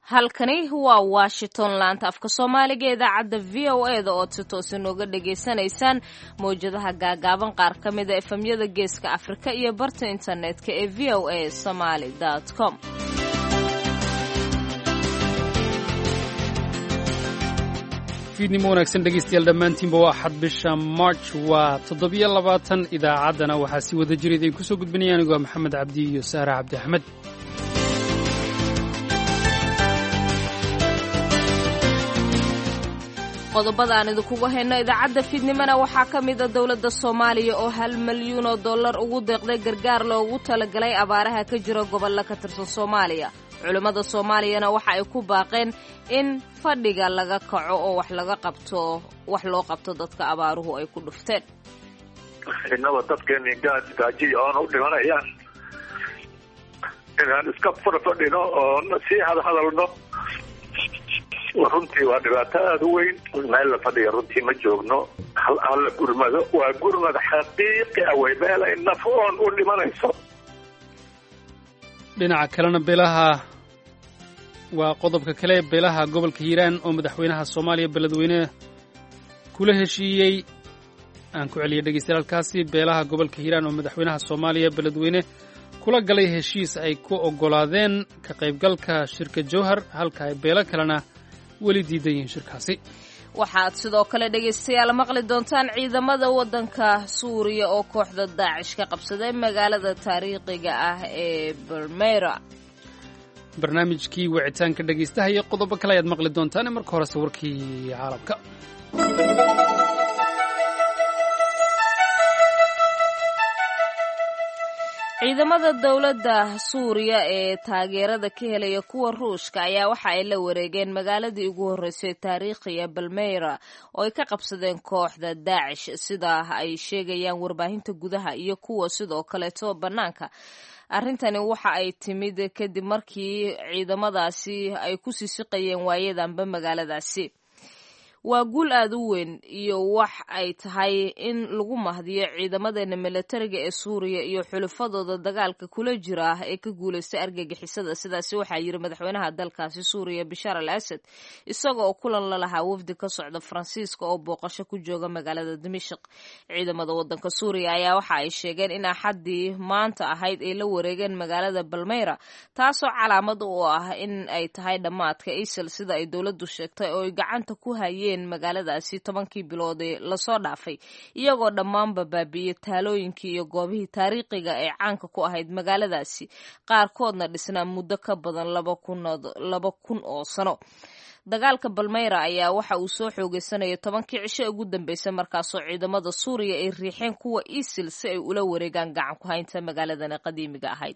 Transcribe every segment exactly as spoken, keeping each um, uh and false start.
halkani waa Washington laanta afka Soomaaliga idaacadda V O A da oo si toos inooga dhageysanaysaan mowjadaha gaagaaban qaar ka mid ah efemyada geeska Afrika iyo barta internetka ee v o a somali dot com. fiidnimo wanaagsan dhegeystayaal dhammaantiinba waa xad bisha March waa toddobiyo labaatan idaacaddana waxaa si wada jira idin kusoo gudbinaya anigoo Maxamed Cabdi iyo Saara Cabdi Axmed. qodobada aan idinkugu hayno idaacadda fiidnimana waxaa ka mid ah dowladda Soomaaliya oo hal malyan oo dollar ugu deeqday gargaar loogu talagalay abaaraha ka jira gobolka ka tirsan Soomaaliya. culimada Soomaaliyana waxa ay ku baaqeen in fadhiga laga kaco oo wax laga qabto wax loo qabto dadka abaaruhu ay ku dhufteen. inaba dadkeena gaad gaaji oo u dhimanayaan inaan iska fadhino oo si hada hadalno runtii waa dhibaato aad u weyn meel la fadhiya runtii ma joogno hal hal gurmado waa gurmad xaqiiqi ah way meel ay naf oon u dhimanayso. dhinaca kalena beelaha waa qodobka kale beelaha gobolka Hiiraan oo madaxweynaha Soomaaliya beledweyne kula heshiiyey aan ku celiyay dhageystayaashaasi beelaha gobolka Hiiraan oo madaxweynaha Soomaaliya beledweyne kula galay heshiis ay ku ogolaadeen ka qaybgalka shirka Jowhar halka ay beelo kalena weli diidan yihiin shirkaasi. waxaad sidoo kale dhegeystayaal maqli doontaan ciidamada waddanka Suuriya oo kooxda Daacish ka qabsaday magaalada taariikhiga ah ee Palmyra. barnaamijkii wicitaanka dhegeystaha iyo qodobo kale ayaad maqli doontaan marka hore warkii caalamka. ciidamada dawladda Suuriya ee taageerada ka helaya kuwa Ruushka ayaa waxa ay la wareegeen magaaladii ugu horeysay taariikhiga Palmyra oo ay ka qabsadeen kooxda Daacish sida ay sheegayaan warbaahinta gudaha iyo kuwa sidoo kaleeto banaanka. arrintani waxa ay timid kadib markii ciidamadaasi ay ku sisiqayeen waayadanba magaaladaasi. waa guul aad u weyn iyo wax ay tahay in lagu mahdiyo ciidamadeena militariga ee Suuriya iyo xulufadooda dagaalka kula jira ee ka guuleystay argagixisada. sidaas waxa yiri madaxweynaha dalkaasi Suuriya Bashar al-Assad isagoo oo kulan la lahaa wafdi ka socda Faransiiska oo booqasho ku jooga magaalada Dimashq. ciidamada wadanka Suuriya ayaa waxa ay sheegeen in axadii maanta ahayd ay la wareegeen magaalada Palmyra taasoo calaamad u ah in ay tahay dhamaadka ISIL sida ay dawladdu sheegtay oo ay gacanta ku hayeen magaaladaasi tobankii bilood ee la soo dhaafay iyagoo dhammaanba baabi'iyay taalooyinkii iyo goobihii taariikhiga ee caanka ku ahayd magaaladaasi qaarkoodna dhisnaa muddo ka badan laba kun oo sano. dagaalka Palmyra ayaa waxa uu soo xoogeysanaya tobankii cisho ugu dambeysay markaasoo ciidamada Suuriya ay riixeen kuwa ISIL si ay ula wareegaan gacan ku haynta magaaladan qadiimiga ahayd.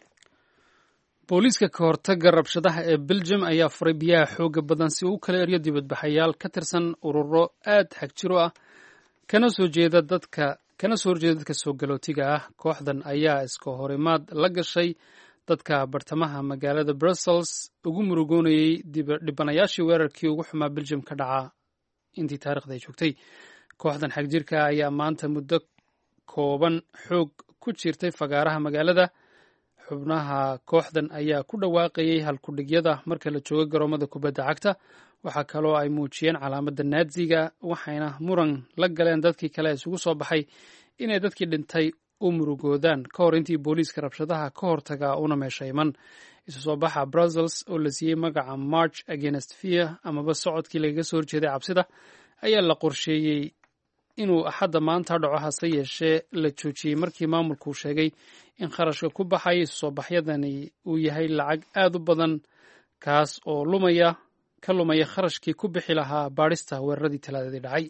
booliiska ka hortagga rabshadaha ee Belgium ayaa furay biyaha xooga badan si uu kala eriyo dibadbaxayaal ka tirsan ururo aad xagjiro ah kana soo jeeda dadka kana soo horjeeda dadka soo galootiga ah. kooxdan ayaa iska horimaad la gashay dadka bartamaha magaalada Brussels ugu murugoonayay dhibanayaashii weerarkii ugu xumaa Belgium ka dhaca intii taariikhda ay joogtay. kooxdan xagjirka ayaa maanta muddo kooban xoog ku jirtay fagaaraha magaalada. xubnaha kooxdan ayaa ku dhawaaqayay halkudhigyada marka la joogo garoomada kubadda cagta. waxaa kaloo ay muujiyeen calaamadda naaziga waxayna muran la galeen dadkii kale isugu soo baxay inay dadkii dhintay u murugoodaan ka hor intii booliiska rabshadaha ka hortaga una meesha iman. isu soo baxa Brussels oo la siiyey magaca March Against Fear amaba socodkii lagaga soo horjeeday cabsida ayaa la qorsheeyey inuu axadda maanta dhaco hase yeeshee la joojiyey markii maamulku sheegay in kharashka ku baxay isu soo baxyadani uu yahay lacag aad u badan kaas oo lumaya ka lumaya kharashkii ku bixi lahaa baadhista weeraradii talaadadii dhacay.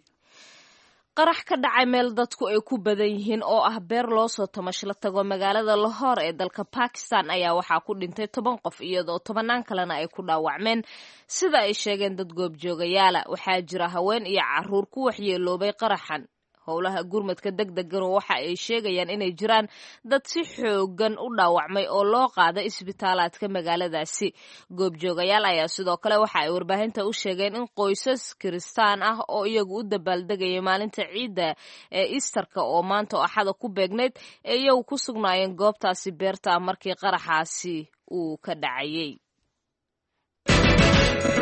qarax ka dhacay meel dadku ay ku badan yihiin oo ah beer loo soo tamashla tago magaalada Lahore ee dalka Pakistan ayaa waxaa ku dhintay toban qof iyadoo tobanaan kalena ay ku dhaawacmeen sida ay sheegeen dad goobjoogayaal. waxaa jira haween iyo caruur ku waxyeeloobay qaraxan. howlaha gurmadka degdegan waxa ay sheegayaan inay jiraan dad si xoogan u dhaawacmay oo loo qaaday isbitaalaadka magaaladaasi. goobjoogayaal ayaa sidoo kale waxa ay warbaahinta u sheegeen in qoysas Kristaan ah oo iyagu u dabaaldegayay maalinta ciidda ee Easterka oo maanta axada ku beegneyd ee iyagu ku sugnaayeen goobtaasi beerta markii qaraxaasi uu ka dhacayay.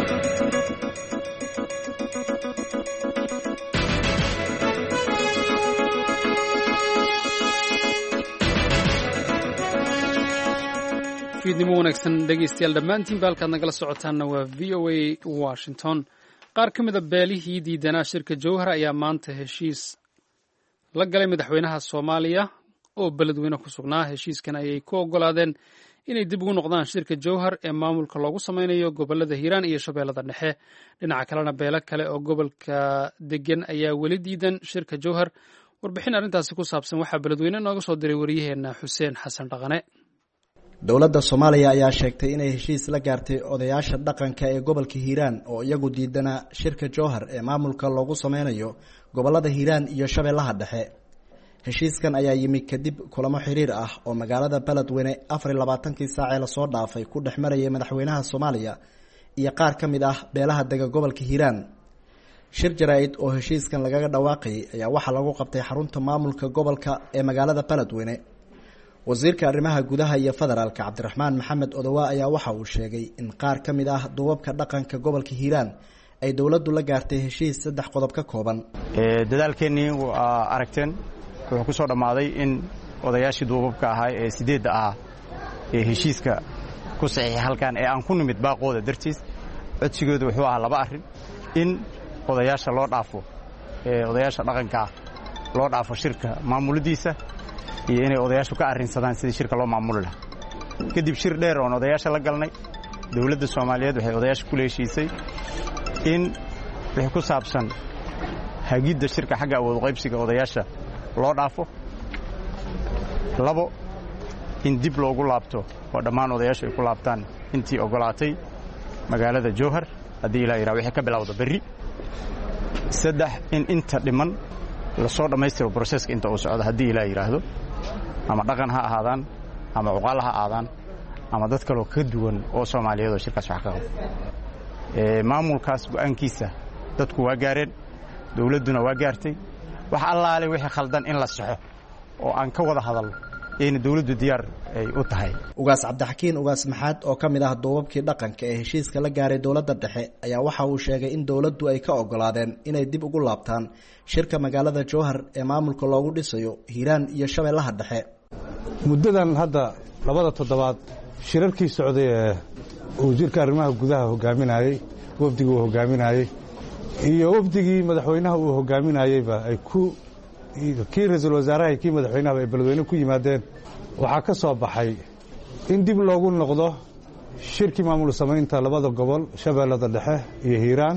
fiidnimo wanaagsan dhegaystayaal dhammaantiinba halkaad nagala socotaanna waa v o a washington. qaar ka mida beelihii diidanaa shirka jowhar ayaa maanta heshiis la galay madaxweynaha soomaaliya oo beledweyne ku sugnaa. heshiiskan ayay ku oggolaadeen inay dib ugu noqdaan shirka jowhar ee maamulka loogu samaynayo gobollada hiiraan iyo shabeellada dhexe. dhinaca kalena beelo kale oo gobolka degan ayaa weli diidan shirka jowhar. warbixin arrintaasi ku saabsan waxaa beledweyne nooga soo diray wariyaheenna xuseen xasan dhaqane. dowladda soomaaliya ayaa sheegtay inay heshiis la gaartay odayaasha dhaqanka ee gobolka hiiraan oo iyagu diidanaa shirka jowhar ee maamulka loogu sameynayo gobollada hiiraan iyo shabeellaha dhexe. heshiiskan ayaa yimi kadib kulamo xiriir ah oo magaalada beledweyne afar iyo labaatankii saacee lasoo dhaafay ku dhex marayay madaxweynaha soomaaliya iyo qaar ka mid ah beelaha dega gobolka hiiraan. shir jaraa-id oo heshiiskan lagaga dhawaaqayay ayaa waxaa lagu qabtay xarunta maamulka gobolka ee magaalada beledweyne. wasiirka arrimaha gudaha iyo federaalka cabdiraxmaan maxamed odowa ayaa waxa uu sheegay in qaar ka mid ah duubabka dhaqanka gobolka hiiraan ay dowladdu la gaartay heshiis saddex qodob ka kooban. dadaalkeennii waa aragteen wuxuu ku soo dhammaaday in odayaashii duubabka ahaa ee sideedda ahaa ee heshiiska ku saxiixay halkan ee aan ku nimid baaqooda dartiis codsigooda wuxuu ahaa laba arrin: in odayaasha loo dhaafo odayaasha dhaqankaa loo dhaafo shirka maamuladiisa iyo inay odayaashu ka arrinsadaan sidii shirka loo maamuli lahaa. kadib shir dheer oon odayaasha la galnay, dowladda soomaaliyeed waxay odayaasha kula heshiisay in wixii ku saabsan hagidda shirka xagga awood qaybsiga odayaasha loo dhaafo. labo, in dib loogu laabto oo dhammaan odayaashu ay ku laabtaan intii oggolaatay magaalada jowhar haddii ilaa yidhaha wixii ka bilowda berri. saddex, in inta dhiman lasoo dhammaystiro broseska inta uu socdo haddii ilaa yidhaahdo, ama dhaqan ha ahaadaan ama cuqaal ha aadaan ama dad kaloo ka duwan oo soomaaliyeed oo shirkaas wax ka qabo. maamulkaas go'aankiisa dadku waa gaareen, dowladduna waa gaartay. wax allaale wixii khaldan in la saxo oo aan ka wada hadalno ayna dowladdu diyaar ay u tahay. ugaas cabdixakiin ugaas maxaad oo ka mid ah duubabkii dhaqanka ee heshiiska la gaaray dowladda dhexe ayaa waxa uu sheegay in dowladdu ay ka oggolaadeen inay dib ugu laabtaan shirka magaalada jowhar ee maamulka loogu dhisayo hiiraan iyo shabeellaha dhexe. muddadan hadda labada toddobaad shirarkii socday ee wasiirka arrimaha gudaha hogaaminayey, wafdigii uu hogaaminayey iyo wafdigii madaxweynaha uu hogaaminayeyba ay ku kii ra-iisul wasaaraha iyo kii madaxweynahaba ay beledweyne ku yimaadeen. waxaa ka soo baxay in dib loogu noqdo shirkii maamul samaynta labada gobol shabeellada dhexe iyo hiiraan.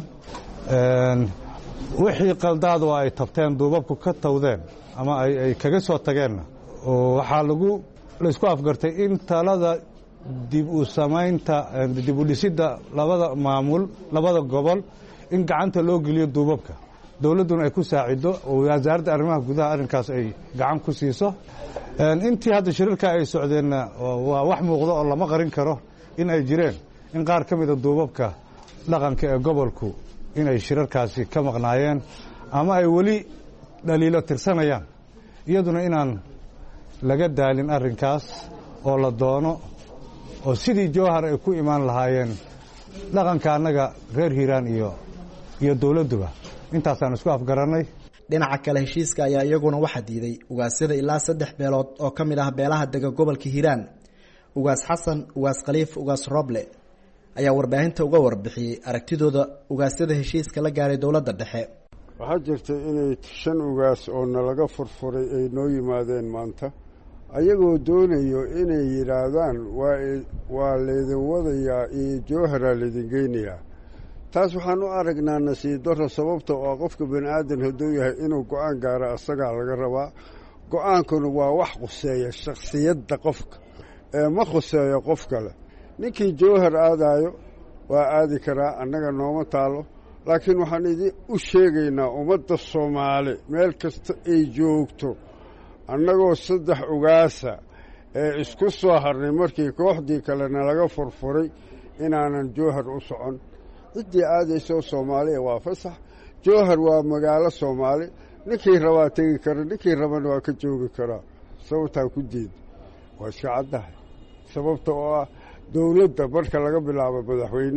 wixii qaldaadu ay tabteen duubabku ka tawdeen ama ay kaga soo tageenna waxaa lagu laysku afgartay in talada dib u samaynta dib u dhisidda labada maamul labada gobol in gacanta loo geliyo duubabka, dowladduna ay ku saacido oo wasaaradda arrimaha gudaha arrinkaas ay gacan ku siiso. intii hadda shirarka ay socdeenna waa wax muuqdo oo lama qarin karo in ay jireen in qaar ka mida duubabka dhaqanka ee gobolku inay shirarkaasi ka maqnaayeen ama ay weli dhaliilo tirsanayaan. iyaduna inaan laga daalin arrinkaas oo la doono oo sidii jowhar ay ku imaan lahaayeen dhaqanka annaga reer hiiraan iyo iyo dowladduba intaasaan isku afgarannay. dhinaca kale heshiiska ayaa iyaguna waxaa diiday ugaasyada ilaa saddex beelood oo ka mid ah beelaha dega gobolka hiiraan. ugaas xasan, ugaas khaliif, ugaas roble ayaa warbaahinta uga warbixiyey aragtidooda ugaasyada heshiiska la gaaray dowladda dhexe. waxaa jirtay inay shan ugaas oo nalaga furfuray ay noo yimaadeen maanta ayagoo doonayo inay yidhaahdaan waa laydin wadayaa iyo jowharaa laydin geynayaa. taas waxaan u aragnaa nasiib darro, sababta oo qofka bani aadan hadduu yahay inuu go-aan gaaro asagaa laga rabaa. go-aankuna waa wax khuseeya shakhsiyadda qofka ee ma khuseeyo qof kale. ninkii jowhar aadaayo waa aadi karaa, annaga nooma taalo. laakiin waxaan idin u sheegaynaa ummadda soomaali meel kasta ay joogto, annagoo saddex ugaasa ee isku soo harnay markii kooxdii kalena laga furfuray inaanan jowhar u socon. ciddii aadaysoo soomaaliya waa fasax. jowhar waa magaalo soomaali, ninkii rabaa tegi kara, ninkii rabana waa ka joogi karaa. sababtaa ku diida waa iska caddahay. sababta oo ah dowladda marka laga bilaabo madaxweynaha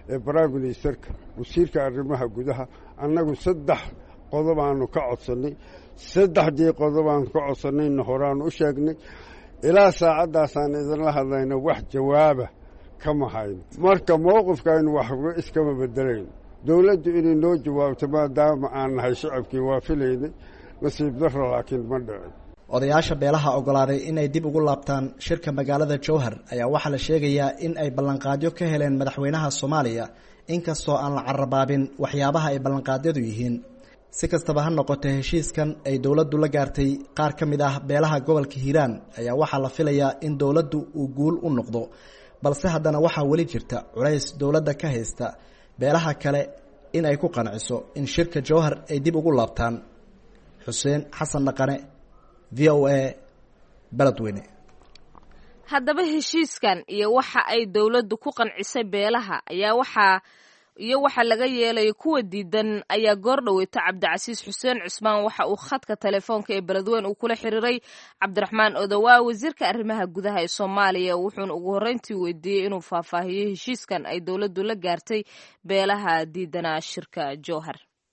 ee prime ministerka wasiirka arrimaha gudaha annagu saddex qodob aanu ka codsannay saddexdii qodob aanu ka codsannayna horeaanu u sheegnay ilaa saacaddaasaan idinla hadlayna wax jawaaba kama hayno marka mowqifkaaynu waxba iskama beddelayno dowladdu inay noo jawaabto maadaama aan nahay shacabkii waa filaynay nasiib darro laakiin ma dhicin odayaasha beelaha ogolaaday inay dib ugu laabtaan shirka magaalada jowhar ayaa waxaa la sheegayaa in ay ballanqaadyo ka heleen madaxweynaha soomaaliya inkastoo aan la carabaabin waxyaabaha ay ballanqaadyadu yihiin si kastaba ha noqotee heshiiskan ay dowladdu la gaartay qaar ka mid ah beelaha gobolka hiiraan ayaa waxaa la filayaa in dowladdu uu guul u noqdo balse haddana waxaa weli jirta culays dowladda ka haysta beelaha kale in ay ku qanciso in shirka jowhar ay dib ugu laabtaan xuseen xasan dhaqane v o a beledweyne haddaba heshiiskan iyo waxa ay dowladdu ku qancisay beelaha ayaa waxaa iyo waxa laga yeelaya kuwa diidan ayaa goor dhaweyta cabdicasiis xuseen cusmaan waxa uu khadka telefoonka ee beledweyne uu kula xiriiray cabdiraxmaan odowaa wasiirka arrimaha gudaha ee soomaaliya wuxuuna ugu horreyntii weydiiyey inuu faahfaahiyo heshiiskan ay dowladdu la gaartay beelaha diidanaa shirka jowhar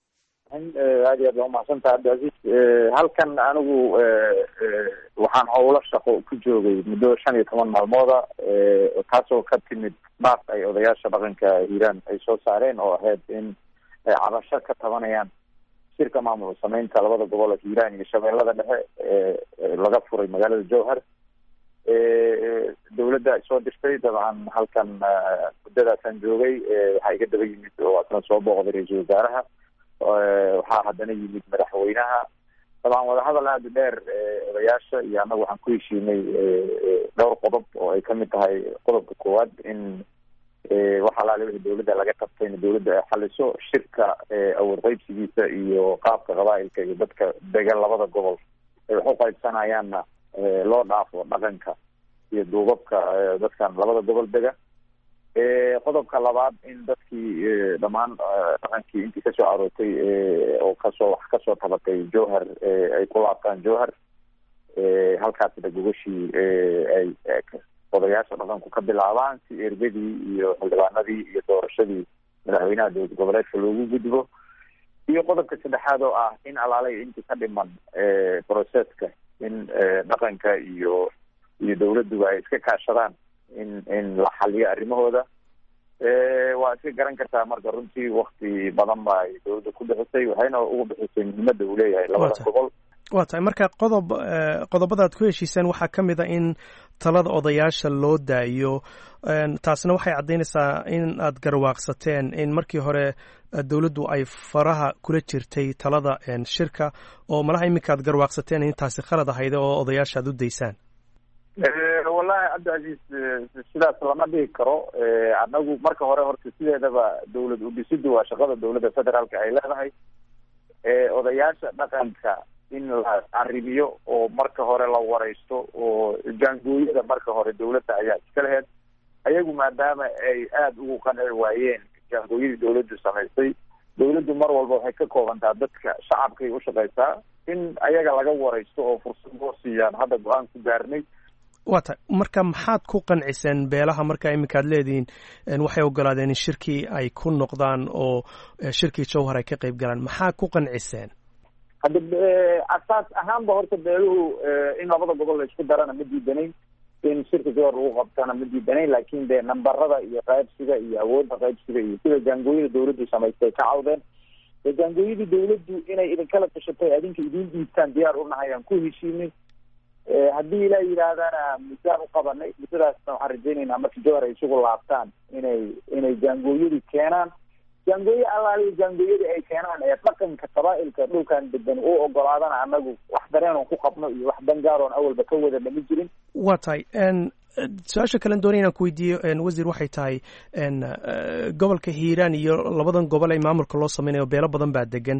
aad iyo aad baa umahadsantaha cabdicasiis halkan anigu waxaan howlo shaqo ku joogay muddo shan iyo toban maalmooda taasoo ka timid baaq ay odayaasha dhaqanka hiiraan ay soo saareen oo ahayd in ay cabasho ka tabanayaan shirka maamul sameynta labada gobol ee hiiraan iyo shabeellada dhexe laga furay magaalada jowhar dowladda ay soo dirtay dabcan halkan muddadaasaan joogay waxaa iga daba yimid oo asna soo booqday ra-iisul wasaaraha waxaa haddana yimid madaxweynaha dabcan wadahadal aada u dheer odayaasha iyo annagu waxaan ku heshiinay dhowr qodob oo ay kamid tahay qodobka koowaad in wax alaale wixii dowladda laga qabtay in dowladda ay xaliso shirka awood qaybsigiisa iyo qaabka qabaa'ilka iyo dadka degan labada gobol ay wax u qaybsanayaanna loo dhaafo dhaqanka iyo duubabka dadkan labada gobol dega qodobka labaad in dadkii dhammaan dhaqankii intii kasoo aroortay oo kasoo wax kasoo tabatay jowhar ay ku laabtaan jowhar halkaasna gogashii ay odayaasha dhaqanku ka bilaabaan si ergadii iyo xildhibaanadii iyo doorashadii madaxweynaha dowlad goboleedka loogu gudbo iyo qodobka saddexaad oo ah in alaalay intii ka dhiman processka in dhaqanka iyo iyo dowladduba ay iska kaashadaan in in la xaliyo arrimahooda waa iska garan kartaa marka runtii wakti badan ba ay dowladda ku bixisay waxayna ugu bixisay muhiimadda uu leeyahay labada gobol waa tahay marka qodob qodobadaad ku heshiiseen waxaa ka mid a in talada odayaasha loo daayo taasna waxay caddaynaysaa in aad garwaaqsateen in markii hore dowladdu ay faraha kula jirtay talada shirka oo malaha iminka aad garwaaqsateen in taasi khalad ahayda oo odayaasha aad u daysaan wallahi cabdicasiis sidaas lama dhigi karo annagu marka hore horta sideedaba dowlad udhisiddu waa shaqada dowladda federaalka ay leedahay odayaasha dhaqanka in la arrimiyo oo marka hore la wareysto oo jaangooyada marka hore dowladda ayaa iska laheyd ayagu maadaama ay aada ugu qanci waayeen jaangooyadii dowladdu samaysay dowladdu mar walba waxay ka koobantaa dadka shacabkay u shaqeysaa in ayaga laga wareysto oo fursad loo siiyaan hadda go-aan ku gaarnay waa tahay marka maxaad ku qanciseen beelaha marka iminka ad leedihiin waxay ogolaadeen in shirkii ay ku noqdaan oo shirkii jowhar ay ka qayb galaan maxaa ku qanciseen hadda asaas ahaanba horta beeluhu in labada gobol la isku darana ma diidanayn in shirka jowhar lagu qabtana ma diidanayn laakin de nambarada iyo qaybsiga iyo awoodda qaybsiga iyo sida jaangooyada dowladdu samaystay ka cawdeen de jaangooyadii dowladdu inay idinkala tashatay adinka idin dhiibtaan diyaar u nahay aan ku heshiinay haddii ilaa yidhaahdana muddaan u qabanay muddadaasna waxaan rajaynaynaa marka jowhar ay isugu laabtaan inay inay jaangooyadii keenaan jaangooye allaaliyo jaangooyadii ay keenaan ee dhaqanka qabaa'ilka dhulkan degan u ogolaadana annagu wax dareen oon ku qabno iyo wax dangaaroon awalba ka wada dhami jirin waa tahay su-aasha kalen doonay inaan ku weydiiyo wasiir waxay tahay gobolka hiiraan iyo labadan gobol ee maamulka loo sameynayo beelo badan baa degan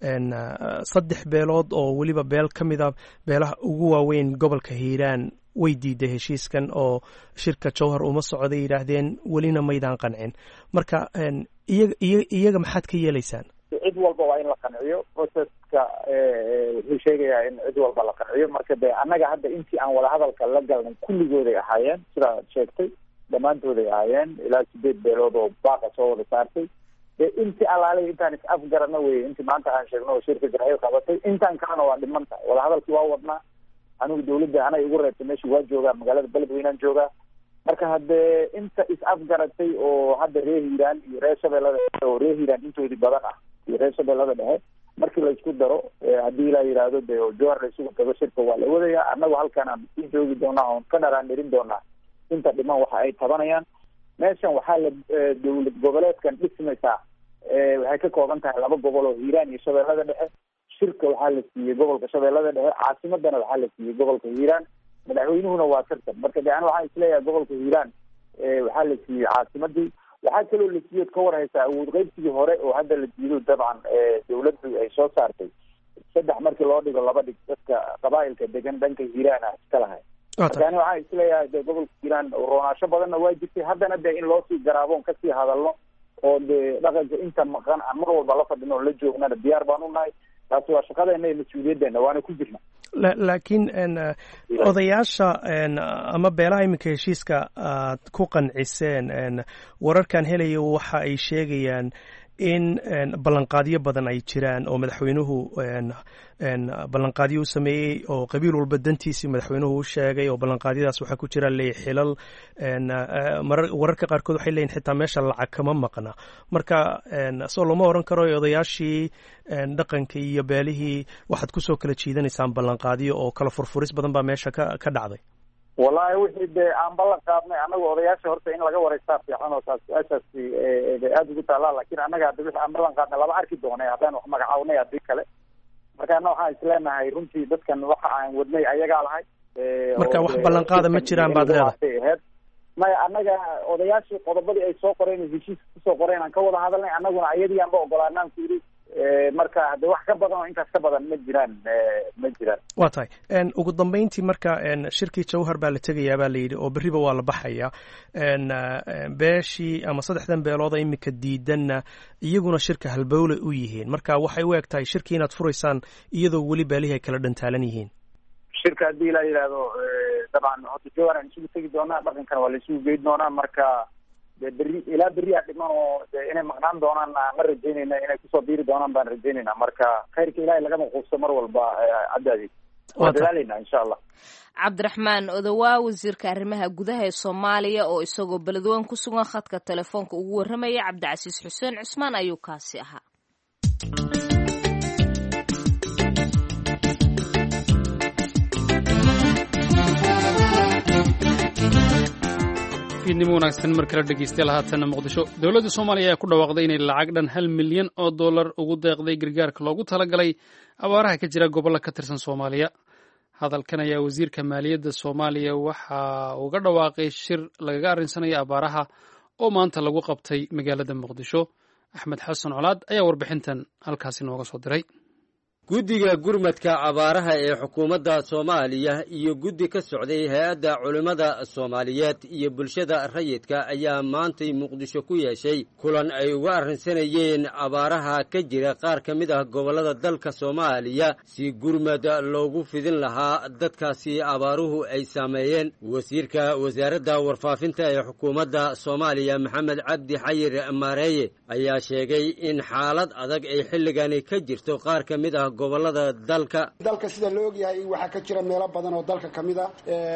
saddex beelood oo weliba beel ka mid a beelaha ugu waaweyn gobolka hiiraan way diiday heshiiskan oo shirka jowhar uma socday yidhaahdeen welina maydaan qancin marka iyaga iya iyaga maxaad ka yeelaysaan cid walba waa in la qanciyo proceska wuxuu sheegayaa in cid walba la qanciyo marka de annaga hadda intii aan wadahadalka la galnay kulligooday ahaayeen sidaa ad sheegtay dhammaantooday ahaayeen ilaa sideed beelood oo baaqa soo wada saartay dee intii alaalay intaan is afgarana weye intii maanta aan sheegno oo shirka jaraxyo qabatay intaan kalena waa dhiman tahay wadahadalkii waa wadnaa anigu dawladda anay igu reebtay meesha waa joogaa magaalada beledweynaan joogaa marka haddee inta is afgaratay oo hadda reer hiiraan iyo reer shabeellada dhexe oo reer hiiraan intoodii badan ah iyo reer shabeellada dhexe markii la isku daro haddii ilaa yidhaahdo de jowhar la isugu tago shirka waa la wadayaa annagu halkan aan sii joogi doonaa oon ka dharaan dhirin doonaa inta dhiman waxa ay tabanayaan meeshan waxaa la dawlad goboleedkan dhismaysaa waxay ka kooban tahay laba gobol oo hiiraan iyo shabeellada dhexe shirka waxaa la siiyey gobolka shabeellada dhexe caasimadana waxaa la siiyey gobolka hiiraan madaxweynuhuna waa tartan marka de an waxaan isleeyahay gobolka hiiraan waxaa la siiyey caasimadii waxaa kaloo la siiyey od ka war haysaa awood qaybsigii hore oo hadda la diido dabcan dawladdu ay soo saartay saddex markii loo dhigo laba dhig dadka qabaa'ilka degan dhanka hiiraan ah iska lahay marka ani waxaan isleeyahay de gobolka hiiraan roonaasho badanna waa jirtay haddana de in loosii garaaboon kasii hadalno oo de dhaqanka inta maqan aan mar walba la fadhino oo la joognana diyaar baan u nahay taasi waa shaqadeena iyo mas-uuliyaddeena waana ku jirna laakiin odayaasha ama beelaha iminka heshiiska aad ku qanciseen wararkan helaya waxa ay sheegayaan in ballanqaadyo badan ay jiraan oo madaxweynuhu ballanqaadyo u sameeyey oo qabiil walba dantiisii madaxweynuhu u sheegay oo ballanqaadyadaas waxaa ku jira leey xilal wararka qaarkood waxay leeyihin xitaa meesha lacag kama maqna marka soo lama oran karo odayaashii dhaqanka iyo beelihii waxaad kusoo kala jiidanaysaan ballanqaadyo oo kala furfuris badan baa meesha ka ka dhacday wallahi wixii dee aan ballan qaadnay annaga odayaasha horta in laga wareystaa fiican oo taas su-aashaasi aada ugu taallaa laakiin annaga hadda wixii aan ballan qaadnay laba arki doonay haddaan wax magacawnay haddii kale marka anna waxaan isleenahay runtii dadkan waxa aan wadnay ayagaa lahay marka wax ballanqaada ma jiraan baad leedahay aheyd maya annaga odayaashii qodobadii ay soo qoreen heshiiska kusoo qoreen aan ka wada hadalnay annaguna ayadii aanba ogolaanaan ku yidhi marka hade wax ka badan oo intaas ka badan ma jiraan ma jiraan waa tahay ugu dambeyntii marka shirkii jawhar baa la tegayaa baa la yidhi oo berriba waa la baxaya beeshii ama saddexdan beelooda iminka diidanna iyaguna shirka halbowle u yihiin marka waxay u eg tahay shirkii inaad furaysaan iyadoo weli beelihii ay kala dhantaalan yihiin shirka haddii la yidhaahdo dabcan horta jawhar aan isugu tegi doonaa dhaqankana waa la isugu geyn doonaa marka de berri ilaa berri a dhiman oo de inay maqnaan doonaan ma rajaynayna inay kusoo biiri doonaan baan rajaynayna marka khayrka ilahay lagama quufso mar walba caddaadi waa dadaalayna insha allah cabdiraxmaan odowaa wasiirka arrimaha gudaha ee soomaaliya oo isagoo beledweyne ku sugan khadka telefoonka ugu warramaya cabdicasiis xuseen cusmaan ayuu kaasi ahaa fiidnimo wanaagsan mar kale dhegeystayaal haatanna muqdisho dowladda soomaaliya ayaa ku dhawaaqday inay lacag dhan hal milyan oo dollar ugu deeqday gargaarka loogu talagalay abaaraha ka jira gobollo ka tirsan soomaaliya hadalkan ayaa wasiirka maaliyadda soomaaliya waxa uga dhawaaqay shir lagaga arrinsanaya abaaraha oo maanta lagu qabtay magaalada muqdisho axmed xasan colaad ayaa warbixintan halkaasi nooga soo diray guddiga gurmadka abaaraha ee xukuumadda soomaaliya iyo guddi ka socday hay-adda culimmada soomaaliyeed iyo bulshada rayidka ayaa maantay muqdisho ku yeeshay kulan ay uga arrinsanayeen abaaraha ka jira qaar ka mid ah gobollada dalka soomaaliya si gurmad loogu fidin lahaa dadkaasi abaaruhu ay saameeyeen wasiirka wasaaradda warfaafinta ee xukuumadda soomaaliya maxamed cabdi xayir maareeye ayaa sheegay in xaalad adag ay xilligani ka jirto qaar ka mid ah gobolada dalka dalka sida la ogyahay waxaa ka jira meelo badan oo dalka ka mid a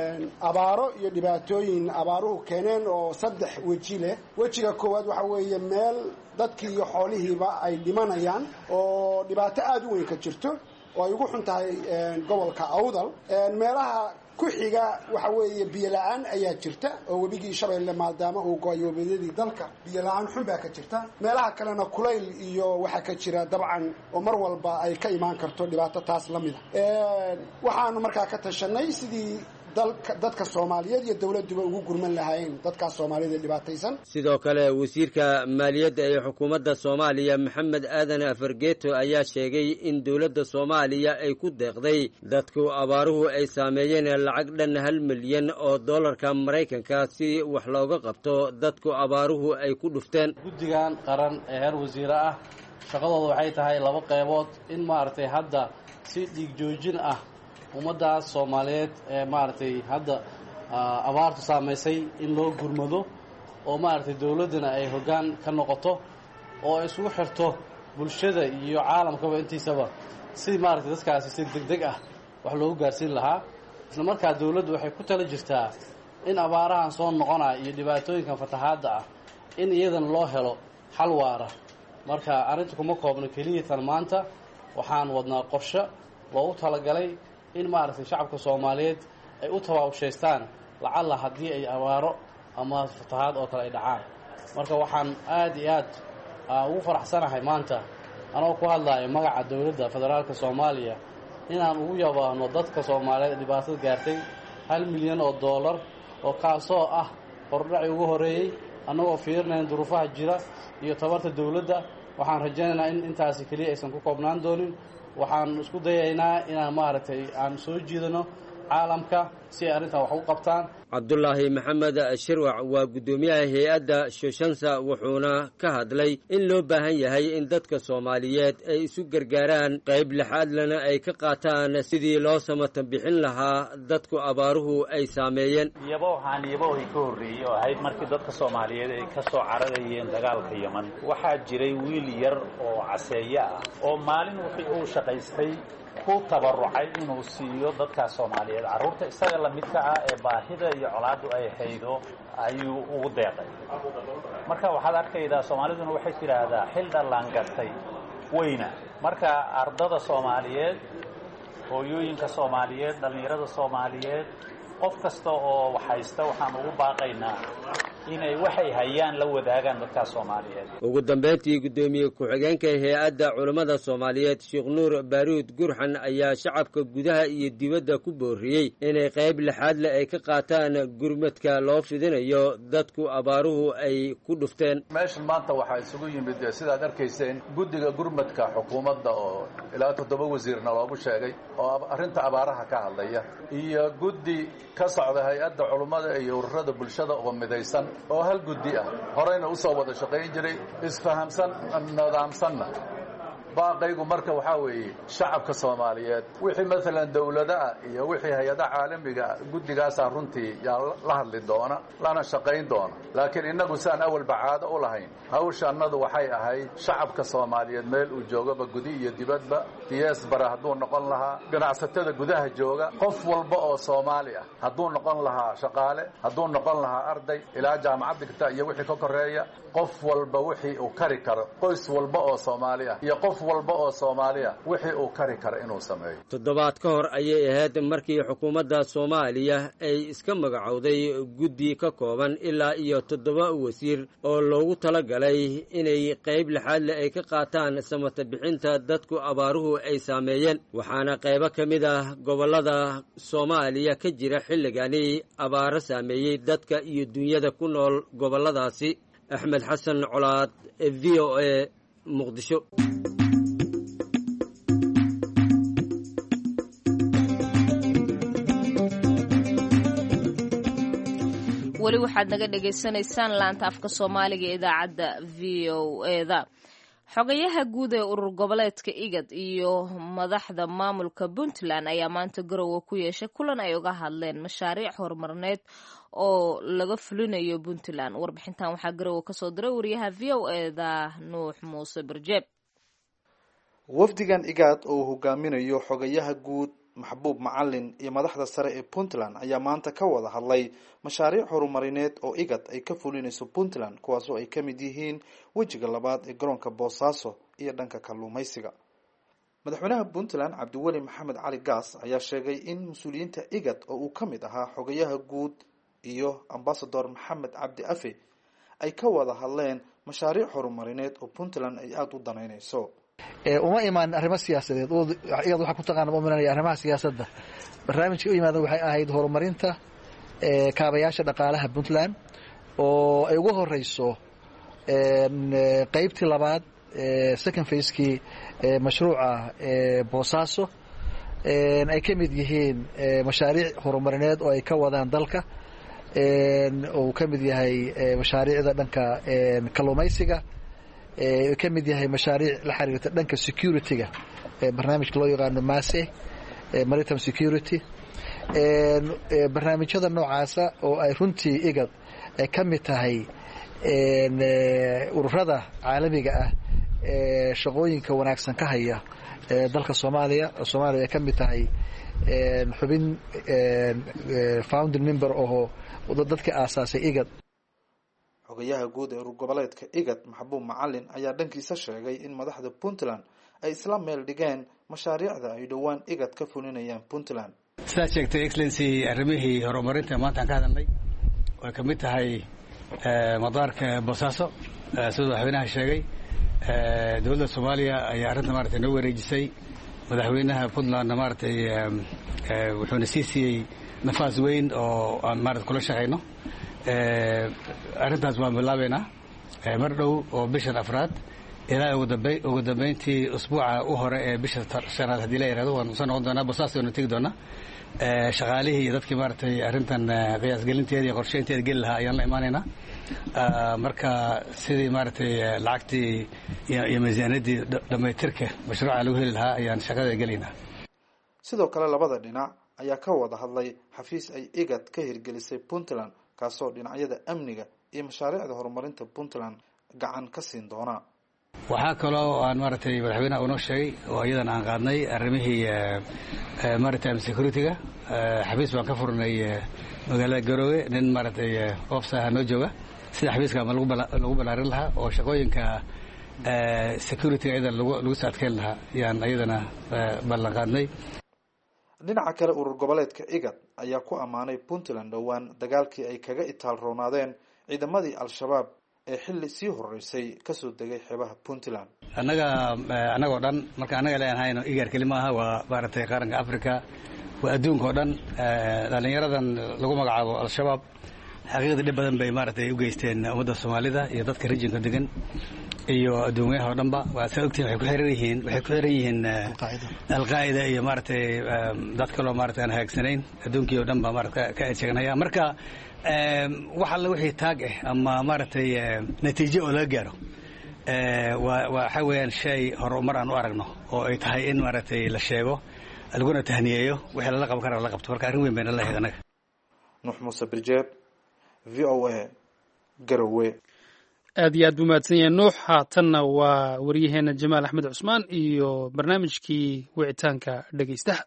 abaaro iyo dhibaatooyin abaaruhu keeneen oo saddex weji leh wejiga koowaad waxa weeye meel dadkii iyo xoolihiiba ay dhimanayaan oo dhibaato aada u weyn ka jirto oo ay ugu xun tahay gobolka awdal meelaha ku xiga waxa weeye biyo la-aan ayaa jirta oo webigii shabeelle maadaama uu go-ay webiyadii dalka biyo la-aan xun baa ka jirta meelaha kalena kulayl iyo waxaa ka jira dabcan oo mar walba ay ka imaan karto dhibaato taas la mid a waxaanu markaa ka tashanay sidii dadka soomaaliyeed iyo dowladduba ugu gurman lahaayeen dadkaas soomaaliyada dhibaataysan sidoo kale wasiirka maaliyadda ee xukuumadda soomaaliya maxamed aadan afargeeto ayaa sheegay in dowladda soomaaliya ay ku deeqday dadku abaaruhu ay saameeyeen lacag dhan hal milyan oo dollarka maraykanka si wax looga qabto dadku abaaruhu ay ku dhufteen guddigan qaran ee heer wasiire ah shaqadooda waxay tahay laba qaybood in maaragtay hadda si dhiig joojin ah ummaddaas soomaaliyeed ee maaragtay hadda abaartu saamaysay in loo gurmado oo maaragtay dawladdana ay hoggaan ka noqoto oo ay isugu xirto bulshada iyo caalamkaba intiisaba si maaragtay dadkaasi si degdeg ah wax loogu gaarsiin lahaa isla markaa dawladdu waxay ku tala jirtaa in abaarahan soo noqonaya iyo dhibaatooyinkan fatahaadda ah in iyadana loo helo xal waara marka arrinta kuma koobno keliya tan maanta waxaan wadnaa qorshe loogu talagalay in maaragtay shacabka soomaaliyeed ay u tabaabushaystaan lacalla haddii ay abaaro ama fatahaad oo kale ay dhacaan marka waxaan aad iyo aad ugu faraxsanahay maanta anoo ku hadlaayo magaca dawladda federaalka soomaaliya inaan ugu yabaahno dadka soomaaliyeed ee dhibaatada gaartay hal milyan oo dollar oo kaasoo ah hordhacii ugu horreeyey annagoo fiirinayn duruufaha jira iyo tabarta dawladda waxaan rajaynaynaa in intaasi keliya aysan ku koobnaan doonin waxaan isku dayaynaa inaan maaragtay aan soo jiidano caalamka si ay arrintan wax u qabtaan cabdulaahi maxamed shirwac waa guddoomiyaha hay-adda shoshansa wuxuuna ka hadlay in loo baahan yahay in dadka soomaaliyeed ay isu gargaaraan qayb lixaadlana ay ka qaataan sidii loo samatan bixin lahaa dadku abaaruhu ay saameeyeen iyaba waxaan iyabahay ka horreeyey oo ahayd markii dadka soomaaliyeed ay ka soo cararayeen dagaalka yeman waxaa jiray wiil yar oo caseeye ah oo maalin wixii uu shaqaystay ku tabarucay inuu siiyo dadka Soomaaliyeed carruurta isaga la midka ah ee baahida iyo colaadu ay haydo ayuu ugu deeqay marka waxaad arkaydaa Soomaaliduna waxay tiraahdaa xil dhalaan gartay weyna marka ardada Soomaaliyeed hooyooyinka Soomaaliyeed dhalinyarada Soomaaliyeed qof kasta oo waxaysta waxaan ugu baaqaynaa inay waxay hayaan la wadaagaan dadka Soomaaliyeed ugu dambeyntii gudoomiye ku-xigeenka hay'adda culimada Soomaaliyeed Sheekh Nuur Baaruud Gurxan ayaa shacabka gudaha iyo dibadda ku booriyay inay qayb lixaad leh ay ka qaataan gurmadka loo fidinayo dadku abaaruhu ay ku dhufteen meeshan maanta waxa isugu yimid sidaad arkayseen guddiga gurmadka xukuumadda oo ilaa toddoba wasiirna loogu sheegay oo arrinta abaaraha ka hadlaya iyo guddi ka socda hay'adda culimada iyo ururada bulshada oo midaysan oo hal guddi ah horeyna u soo wada shaqayn jiray isfahamsan nidaamsanna baaqaygu marka waxaa weeye shacabka Soomaaliyeed wixii mesela dawladaha iyo wixii hay'adaha caalamiga guddigaas runtii yaa la hadli doona lana shaqayn doona laakiin inagu saan awal bacaado u lahayn hawshanadu waxay ahayd shacabka Soomaaliyeed meel uu joogaba gudi iyo dibadba diyaas bara haduu noqon lahaa ganacsatada gudaha jooga qof walba oo Soomaali ah haduu noqon lahaa shaqaale haduu noqon lahaa arday ilaa jaamacad dhigta iyo wixii ka koreeya qof walba wixii uu kari karo qoys walba oo Soomaali ah iyo qof walba oo Soomaaliya wixii uu kari karo inuu sameeyo toddobaad ka hor ayay ahayd markii xukuumadda Soomaaliya ay iska magacowday guddi ka kooban ilaa iyo toddoba wasiir oo loogu talagalay inay qayb lixaad leh ay ka qaataan samata bixinta dadku abaaruhu ay saameeyeen waxaana qaybo ka mid ah gobollada Soomaaliya ka jira xilligani abaaro saameeyay dadka iyo dunyada ku nool gobolladaasi Axmed Xasan Colaad V O A Muqdisho weli waxaad naga dhagaysanaysaan laanta afka Soomaaliga ee idaacadda V O A da xogayaha guud ee urur goboleedka igad iyo madaxda maamulka Puntland ayaa maanta garowe ku yeeshay kulan ay uga hadleen mashaariic horumarineed oo laga fulinayo Puntland warbixintan waxaa garowe ka soo diray wariyaha V O A da Nuux Muuse Barjeeb wafdigan igad oo hogaaminayo xogayaha guud maxbuub macalin iyo madaxda sare ee Puntland ayaa maanta ka wada hadlay mashaariic horumarineed oo igad ay ka fulinayso Puntland kuwaas oo ay ka mid yihiin wajiga labaad ee garoonka Boosaaso iyo dhanka kalluumaysiga madaxweynaha Puntland Cabdiweli Maxamed Cali Gaas ayaa sheegay in mas'uuliyiinta igad oo uu ka mid ahaa xogayaha guud iyo ambassador Maxamed Cabdi Afe ay ka wada hadleen mashaariic horumarineed oo Puntland ay aad u danaynayso ee uma imaan arrimo siyaasadeed oo iyadu waxa ku taqaan ma imanaya arrimaha siyaasadda barnaamijka u yimaada waxay ahayd horumarinta ee kaabayaasha dhaqaalaha Puntland oo ay ugu horeyso ee qaybtii labaad ee second phase-kii ee mashruuca ee Boosaaso ee ay ka mid yihiin mashaariic horumarineed oo ay ka wadaan dalka ee oo ka mid yahay mashaariicda dhanka ee kalluumaysiga ee ka mid yahay mashaariic la xiriirta dhanka security-ga ee barnaamijka loo yaqaan MASE ee maritime security barnaamijyada noocaasa oo ay runtii igad ay ka mid tahay ururada caalamiga ah ee shaqooyinka wanaagsan ka haya dalka soomaaliya soomaaliya ay ka mid tahay xubin founding member oo dadka aasaasay igad. xogayaha guud ee urur goboleedka igad maxbuub macalin ayaa dhankiisa sheegay in madaxda puntland ay isla meel dhigeen mashaariicda ay dhowaan igad ka fulinayaan puntland. sidaad sheegtay excellency arrimihii horumarinta maanta aan ka hadalnay way ka mid tahay madaarka boosaaso siduu madaxweynaha sheegay dowladda soomaaliya ayaa arrinta maaragtay noo wareejisay madaxweynaha puntlandna maaragtay wuxuuna sii siiyey nafaas weyn oo aan maarata kula shaqayno arrintaas waan bilaabeynaa mar dhow oo bishan afraad ilaa ugu dambe ugu dambeyntii usbuuca u hore ee bisha shanaad haddii la yihahdo waan usoo noqon doonaa boosaaso waanu tegi doonaa shaqaalihii iyo dadkii maaragtay arrintan qiyaasgelinteeda iyo qorsheynteeda geli lahaa ayaan la imaanaynaa marka sidii maaragtay lacagtii iyo miisaaniyaddii dhammaytirka mashruuca lagu heli lahaa ayaan shaqada gelaynaa. sidoo kale labada dhinac ayaa ka wada hadlay xafiis ay igad ka hirgelisay puntland kaasoo dhinacyada amniga iyo mashaariicda horumarinta puntland gacan ka siin doona. waxaa kaloo aan maaragtay madaxweynaha unoo sheegay oo iyadan aan qaadnay arrimihii maritime security-ga xafiis baan ka furnay magaalada garoowe nin maaragtay ofsaha noo jooga sida xafiiska ama lagu balaarin lahaa oo shaqooyinka security-ga iyadan lagu saadkeyn lahaa ayaan iyadana ballan qaadnay. dhinaca kale urur goboleedka igad ayaa ku ammaanay puntland dhowaan dagaalkii ay kaga itaal roonaadeen ciidamadii al-shabaab ee xilli sii horeysay kasoo degay xeebaha puntland. annaga annagoo dhan marka annaga leenahayno igaar keli maaha waa maaragtay qaranka africa waa adduunka oo dhan dhalinyaradan lagu magacaabo al-shabaab xaqiiqda dhib badan bay maaragtay u geysteen ummadda soomaalida iyo dadka regionka degan iyo adduunyaha oo dhanba waa saa ogtiin waxay ku xiran yihiin waxay ku xiran yihiin alqaa'ida iyo maaragtay dad kaloo maaragtay aan hagaagsanayn adduunkii oo dhan baa maaragtay ka eejeegnaya marka wax alla wixii taag ah ama maaragtay natiijo oo laga gaaro waa waxa weeyaan shay horumar aan u aragno oo ay tahay in maaragtay la sheego laguna tahniyeeyo wixii lala qaban kara la qabto marka arrin weyn bayna leeyahay anaga. nuux muuse birjeeb v o a garowe. aad iyo aad buu mahadsan yahay nuux. haatanna waa waryaheena jamaal axmed cusmaan iyo barnaamijkii wicitaanka dhegaystaha.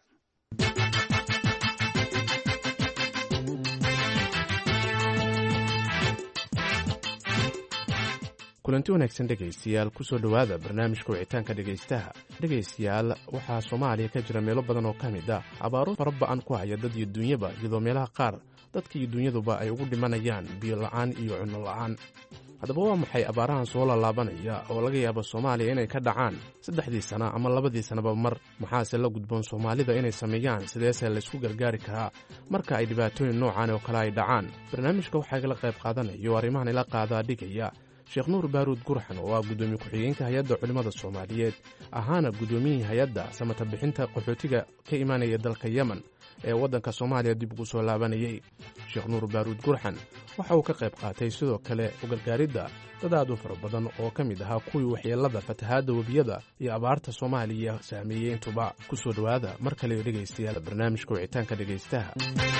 kulanti wanaagsan dhegaystayaal kusoo dhowaada barnaamijka wicitaanka dhegaystaha. dhegaystayaal waxaa soomaaliya ka jira meelo badan oo ka mid ah abaaro fara ba-an ku haya dad iyo duunyaba iyadoo meelaha qaar dadka iyo dunyaduba ay ugu dhimanayaan biyo la-aan iyo cunno la-aan. haddaba waa maxay abaarahan soo laalaabanaya oo laga yaabo soomaaliya inay ka dhacaan saddexdii sana ama labadii sanaba mar? maxaase la gudboon soomaalida inay sameeyaan? sideese laysku gargaari karaa marka ay dhibaatooyin noocan oo kale ay dhacaan? barnaamijka waxaa igala qayb qaadanayo arrimahan ila qaadaa dhigaya sheekh nuur baaruud gurxan oo ah guddoomiye ku-xigeenka hay-adda culimmada soomaaliyeed ahaana guddoomiyihii hay-adda samata bixinta qaxootiga ka imaanaya dalka yemen ee waddanka soomaaliya dib ugu soo laabanayay. sheekh nuur baaruud gurxan waxa uu ka qayb qaatay sidoo kale u gargaaridda dad aad u fara badan oo ka mid ahaa kuwii waxyeellada fatahaadda webiyada iyo abaarta soomaaliya saameeyey intuba. ku soo dhowaada mar kale dhegaystayaal barnaamijka wicitaanka dhegaystaha.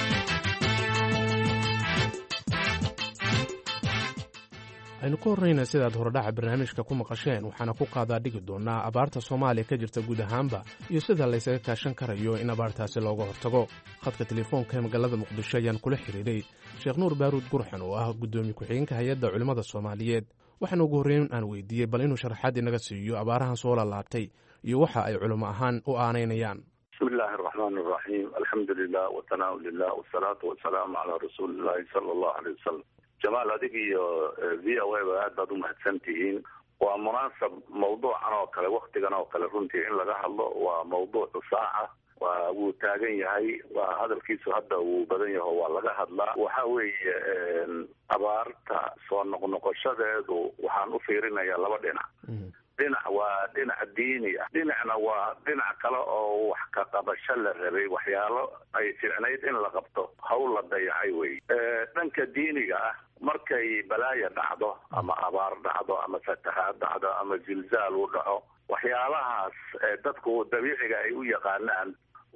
aynu ka horrayna sidaad horodhaca barnaamijka ku maqasheen waxaana ku qaadaa dhigi doonaa abaarta soomaaliya ka jirta guud ahaanba iyo sida laysaga kaashan karayo in abaartaasi looga hortago. khadka telefoonka ee magaalada muqdisho ayaan kula xidhiidhay sheekh nuur baaruud gurxan oo ah guddoomiye ku-xigeenka hay-adda culimmada soomaaliyeed. waxaana ugu horreyn aan weydiiyey bal inuu sharaxaad inaga siiyo abaarahan soo laalaabtay iyo waxa ay culimo ahaan u aanaynayaan. bismi illaahi araxmaan araxiim alxamdu lilah watanaau lilah wasalaatu wasalaamu calaa rasuulillahi sala allahu aleyh wasalam. jamaal adig iyo v o a ba aad baad umahadsan tihiin. waa munaasab mawduucan oo kale waktigan oo kale runtii in laga hadlo. waa mawduucu saaca waa wuu taagan yahay. waa hadalkiisu hadda wuu badan yaho waa laga hadlaa. waxa weeye abaarta soo noqnoqoshadeedu waxaan u fiirinayaa laba dhinac. dhinac waa dhinac diini ah, dhinacna waa dhinac kale oo wax ka qabasho la rabay, waxyaalo ay ficnayd in la qabto hawl la dayacay wey. dhanka diiniga ah markay balaaya dhacdo ama abaar dhacdo ama fatahaad dhacdo ama zilzaal u dhaco, waxyaalahaas dadku dabiiciga ay u yaqaanaan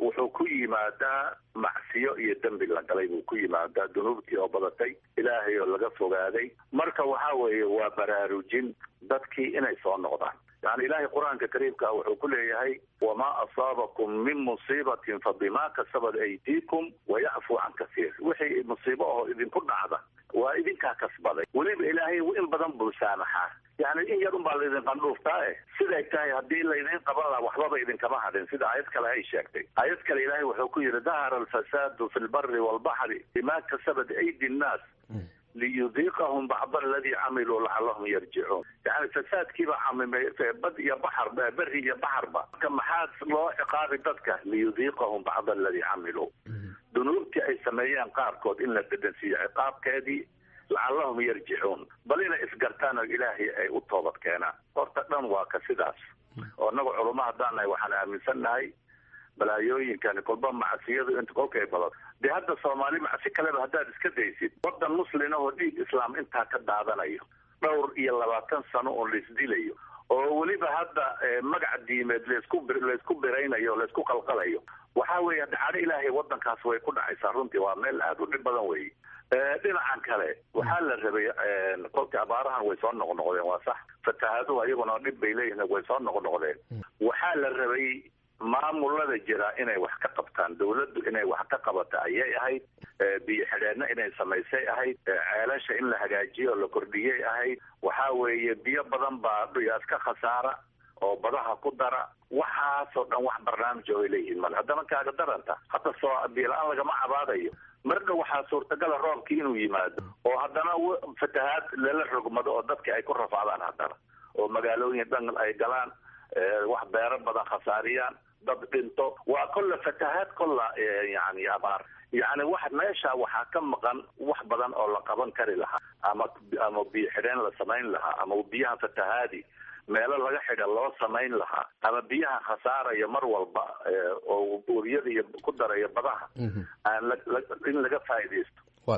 wuxuu ku yimaadaa macsiyo iyo dembi la galay buu ku yimaadaa, dunuubtii oo badatay, ilaahay oo laga fogaaday. marka waxa weeye waa baraarujin dadkii inay soo noqdaan. yani ilaahay qur-aanka kariimka wuxuu ku leeyahay wamaa asaabakum min musiibatin fabimaa kasabat aydiikum wayacfuu can kasiir. wixii musiibo oo idinku dhacda waa idinkaa kasbaday, weliba ilaahay in badan buu saamaxaa. yani in yar un baa laydin qandhuuftaa eh siday tahay haddii laydin qaban laha waxbaba idinkama hadhin, sida aayad kale ay sheegtay. aayad kale ilaahay wuxuu ku yidhi dahara alfasaadu fi lbari walbaxri bimaa kasabat aydi nnaas liyudiiqahum bacda aladii camiluu lacalahum yarjicuun. yani fasaadkiiba camimay bad iyo baxar, beri iyo baxarba. marka maxaa loo ciqaabi dadka? liyudiiqahum bacda aladii camiluu, dunuubtii ay sameeyeen qaarkood in la dedansiiyo ciqaabkeedii, lacalahum yarjicuun, bal inay isgartaan oo ilaahay ay u toobad keenaan. horta dhan waa ka sidaas. oo inaga culamo haddaan nahay waxaan aaminsannahay balaayooyinkani kolba macsiyadu inta kolkay badato. dee hadda soomaali macsi kaleba haddaad iska daysid, wadan muslina oo dhiig islaam intaa ka daadanayo, dhowr iyo labaatan sano oo laisdilayo, oo weliba hadda magac diimeed laisku laisku biraynayo, laisku qalqalayo, waxa weeye dhacdo ilaahay wadankaas way ku dhacaysaa. runtii waa meel aad u dhib badan weeye. dhinacan kale waxaa la rabay kolka abaarahan way soo noqnoqdeen, waa sax. fatahaaduhu ayaguna dhib bay leeyihiin, way soo noqnoqdeen. waxaa la rabay maamulada jira inay wax ka qabtaan, dawladdu inay wax ka qabata ayay ahayd. biyo xidheenna inay samaysay ahayd. ceelasha in la hagaajiyo oo la kordhiyay ahayd. waxaa weeye biyo badan baa dhuyaas ka khasaara oo badaha ku dara. waxaasoo dhan wax barnaamij oo ay leeyihiin mal. haddana kaaga daranta hadda soo biyo la-aan lagama cabaadayo. marka waxaa suurtagala roobkii inuu yimaado oo haddana fatahaad lala rogmado oo dadki ay ku rafaadaan haddana, oo magaalooyin dhan ay galaan, wax beero badan khasaariyaan, dad dhinto. waa kolla fatahaad, kolla yani abaar. yani wax meesha waxaa ka maqan wax badan oo la qaban kari lahaa, ama ama biyo xidheen la samayn lahaa, ama biyaha fatahaadi meelo laga xidha loo samayn lahaa, ama biyaha khasaaraya mar walba oo buuriyada iyo ku daraya badaha aan in laga faa'iidaysto.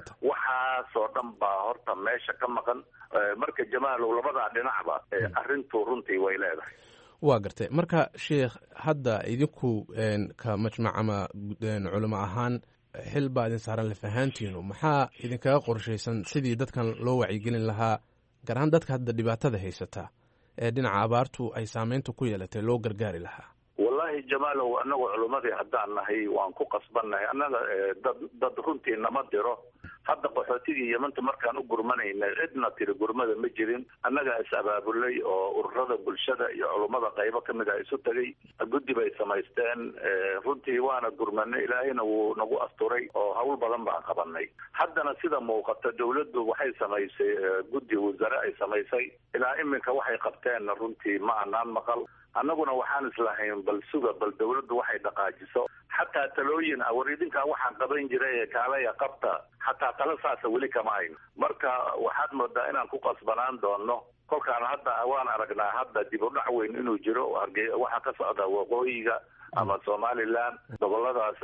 waxaasoo dhan baa horta meesha ka maqan. marka jamaalow labadaa dhinacba arrintu runtii way leedahay. waa gartay. marka sheikh, hadda idinku ka majmac ama culamo ahaan xil baa idin saaran lafahaantiinu, maxaa idinkaga qorshaysan sidii dadkan loo wacyigelin lahaa, gaar ahaan dadka hadda dhibaatada haysata ee dhinaca abaartu ay saamaynta ku yeelatay loo gargaari lahaa? wallahi jamaalow, annagu culimmadii haddaan nahay waan ku qasbannahay. annaga dad dad runtii nama diro. hadda qaxootigii yamanta markaan u gurmanaynay cidna tiri gurmada ma jirin. annagaa is abaabulay oo ururada bulshada iyo culummada qaybo ka mid ah isu tegay, guddi bay samaysteen. runtii waana gurmanay, ilaahayna wuu nagu asturay oo hawl badan baan qabanay. haddana sida muuqata dawladdu waxay samaysay guddi wasare ay samaysay. ilaa iminka waxay qabteen runtii ma anaan maqal. annaguna waxaan islahayn bal suga, bal dawladdu waxay dhaqaajiso. xataa talooyin ah, war idinkaa waxaan qaban jiray kaalaya qabta, xataa tala saasa weli kama hayn. marka waxaad moodaa inaan ku qasbanaan doono. kolkaan hadda waan aragnaa hadda dib u dhac weyn inuu jiro. waxaa ka socda waqooyiga ama somaliland, goboladaas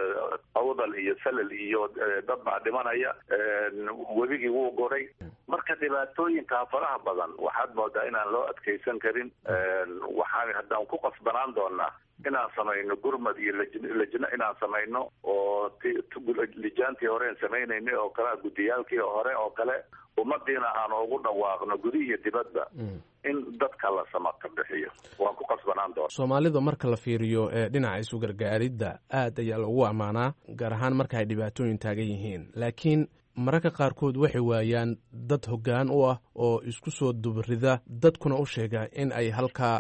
awdal iyo salal iyo dad baa dhimanaya. webigii wuu goray. marka dhibaatooyinkaa faraha badan waxaad moodaa inaan loo adkaysan karin. waxaan haddaan ku qasbanaan doonaa inaan samayno gurmad iyo lajno inaan samayno, oo lijaantii horeen samaynaynay oo kale, guddiyaalkii hore oo kale, ummadiina aan ugu dhawaaqno gudi iyo dibadba in dadka la samaka bixiyo. waan ku qasbanaan doona. soomaalida marka la fiiriyo ee dhinaca isu gargaaridda aad ayaa lagu ammaanaa, gaar ahaan marka ay dhibaatooyin taagan yihiin. laakiin mararka qaarkood waxay waayaan dad hoggaan u ah oo isku soo dubrida, dadkuna u sheega in ay halkaa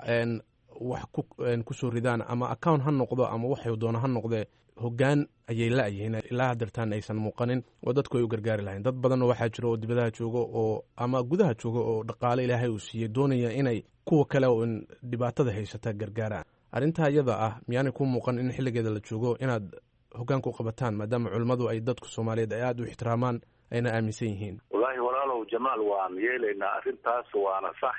wax kusoo ridaan, ama account ha noqdo ama waxay doono ha noqdee, hoggaan ayay la-yihiin ilaa hadeertaan aysan muuqanin oo dadku ay u gargaari lahayn. dad badanna waxaa jira oo dibadaha jooga oo ama gudaha jooga oo dhaqaale ilaahay uu siiyey, doonaya inay kuwa kale oo dhibaatada haysata gargaaraan. arrintaa iyada ah miyaanay ku muuqan in xilligeeda la joogo inaad hoggaanka u qabataan, maadaama culimmadu ay dadku soomaaliyeed ay aada u ixtiraamaan ayna aaminsan yihiin? wallaahi walaalow jamaal, waan yeelaynaa arrintaas, waana sax.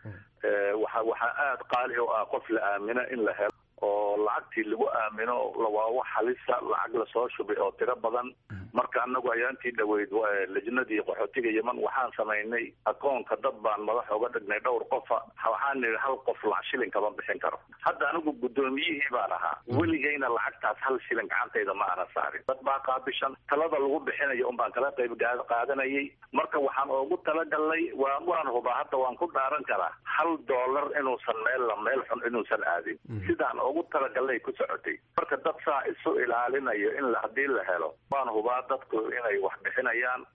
waxa waxaa aada qaali u ah qof la aamino in la helo, oo lacagtii lagu aamino waa wax halisa, lacag lasoo shubay oo tiro badan. marka anagu ayaantii dhaweyd lajnadii qaxootiga yeman waxaan samaynay akoonka dad baan madax uga dhignay dhowr qofa waxaan nidhi hal qof lacag shilin kama bixin karo hadda anigu guddoomiyihii baan ahaa weligayna lacagtaas hal shilin gacantayda ma ana saarin dad baa qaabishan talada lagu bixinayo un baan kala qayb qaadanayay marka waxaan ugu talagalnay waa waan hubaa hadda waan ku dhaaran karaa hal dollar inuusan meel la meel xun inuusan aadin sidaan ugu talagalnay ku socotay marka dad saa isu ilaalinayo in haddii la helo waan hubaa dadku inay wax bixinayaan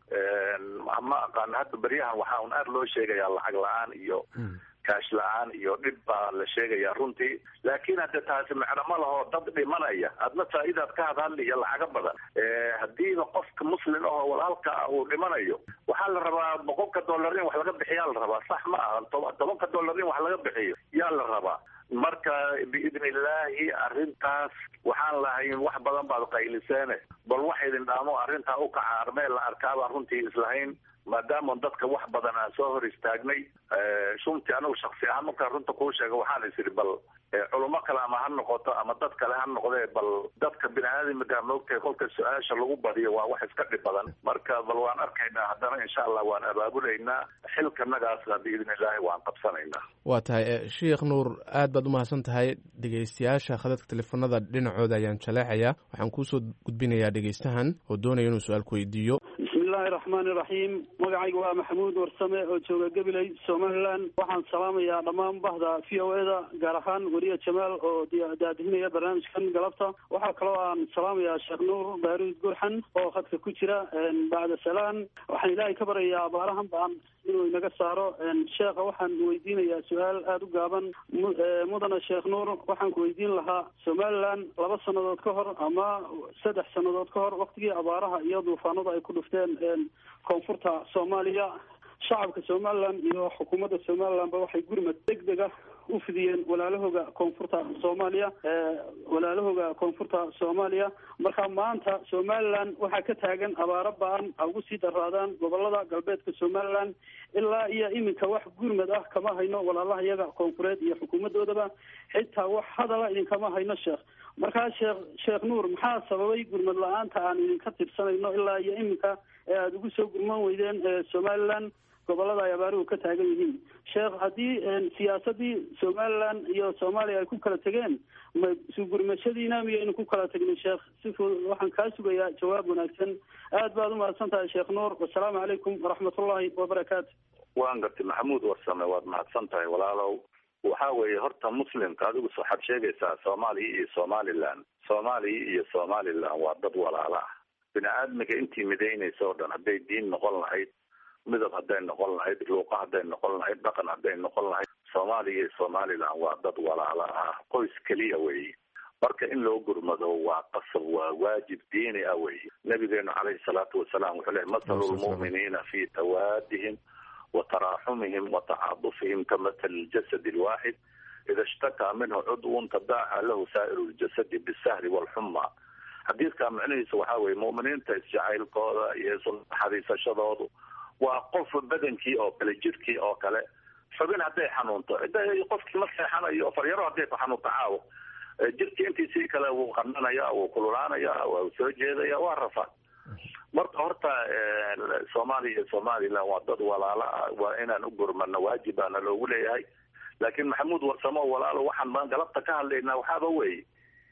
ma aqaan hadda beryahan waxaa un aad loo sheegayaa lacag la-aan iyo kaash la-aan iyo dhib baa la sheegayaa runtii laakiin hadda taasi macno ma laho dad dhimanaya adna faa'iidaad ka hadhadli iyo lacaga badan haddiiba qofka muslim ahoo walaalka ah uu dhimanayo waxaa la rabaa boqolka dollar in wax laga bixiyaa la rabaa sax ma aha tobanka dollar in wax laga bixiyo yaa la rabaa marka biidni illaahi arrintaas waxaan lahayn wax badan baad qayliseene bal wax idin dhaamo arrintaa u kaca armeel la arkaabaan runtii islahayn maadaama dadka wax badan aan soo hor istaagnay shuntii anigu shaksi ahaan markaan runta kuu sheega waxaan is idhi bal culamo kale ama ha noqoto ama dad kale ha noqdee bal dadka bini-aadamka moogtahay kolka su-aasha lagu badiyo waa wax iska dhib badan marka bal waan arkaynaa haddana insha allah waan abaabulaynaa xilkanagaasna biidni illaahi waan qabsanaynaa waa tahay sheekh nuur aad baad umahadsan tahay dhegeystayaasha khadadka teleefanada dhinacooda ayaan jaleexayaa waxaan kuusoo gudbinayaa dhegeystahan oo doonaya inuu su-aal ku weydiiyo bismillahi raxmaani raxiim magacayga waa maxamuud warsame oo jooga gabiley somaliland waxaan salaamayaa dhammaan bahda v o eda gaar ahaan weriye jamaal oo daadihinaya barnaamijkan galabta waxaa kaloo aan salaamayaa sheekh nuur baaruud gurxan oo khadka ku jira bacda salaan waxaan ilaahay ka baryayaa abaarahan baan inuu inaga saaro sheekha waxaan weydiinayaa su-aal aada u gaaban mudana sheekh nuur waxaan ku weydiin lahaa somaliland laba sannadood ka hor ama saddex sannadood ka hor waktigii abaaraha iyo duufaanada ay ku dhufteen koonfurta soomaaliya shacabka somaliland iyo xukuumadda somalilandba waxay gurmad deg deg ah u fidiyeen walaalahooga koonfurta soomaaliya walaalahooga koonfurta soomaaliya marka maanta somaliland waxaa ka taagan abaaro ba-an ha ugu sii daraadaan gobolada galbeedka somaliland ilaa iyo iminka wax gurmad ah kama hayno walaalaha iyaga koonfureed iyo xukuumadoodaba xitaa wax hadala idinkama hayno sheekh markaa sheekh sheekh nuur maxaa sababay gurmad la-aanta aan idinka tirsanayno ilaa iyo iminka ee aada ugu soo gurman weydeen somaliland gobolada ay abaaruhu ka taagan yihiin sheekh haddii siyaasadii somaliland iyo soomaaliya ay ku kala tegeen ma sugurmashadiina miyaynu ku kala tegnay sheekh si fudud waxaan kaa sugayaa jawaab wanaagsan aad baad umahadsan tahay sheekh nuur wasalaamu calaykum waraxmatullahi wabarakaatu waan gartay maxamuud warsame waad mahadsan tahay walaalow waxa weeye horta muslimka adigu waxaad sheegaysaa soomaaliya iyo somaliland soomaaliya iyo somaliland waa dad walaala ah bini-aadmiga intii midaynaysa oo dhan hadday diin noqon lahayd midab hadday noqon lahayd luuqa hadday noqon lahayd dhaqan hadday noqon lahayd soomaaliya iyo somaliland waa dad walaala ah qoys keliya weeye marka in loo gurmado waa qasab waa waajib diini ah weeye nabigeenu calayhi salaatu wasalaam wuxuu leeyahy mathalu lmu'miniina fi tawaadihim wa taraaxumihim wa tacaadufihim kamathali ljasadi alwaaxid ida ishtakaa minhu cudwun tadaaca lahu saa'iru ljasadi bisahri walxuma xadiidka macnihiisa waxaa weeye mu'miniinta isjacaylkooda iyo isnaxariisashadoodu waa qof badankii oo kale jirkii oo kale xubin hadday xanuunto qofkii ma seexanayo faryaro hadday ku xanuunto caawo jirkii intiisii kale wuu qananaya wuu kululaanaya waa soo jeedaya waa rafa marka horta soomaaliya iyo somaliland waa dad walaala ah waa inaan u gurmano waajibaana loogu leeyahay laakiin maxamuud warsamo walaalo waxaan baan galabta ka hadlaynaa waxaaba weeye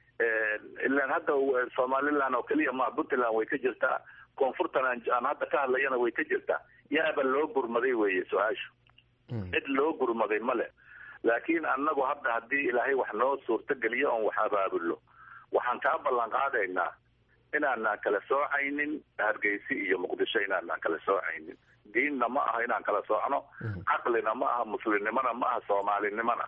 ilaan hadda somaliland oo keliya ma puntland way ka jirtaa koonfurtan aan hadda ka hadlayana way ka jirtaa yaaba loo gurmaday weeye su-aashu cid loo gurmaday male laakiin annagu hadda haddii ilaahay wax noo suurtogeliyo oon wax abaabulno waxaan kaa ballan qaadaynaa inaanaan kala soocaynin hargeysi iyo muqdisho inaanaan kala soocaynin diinna ma aha inaan kala soocno caqlina ma aha muslimnimona ma aha soomaalinimona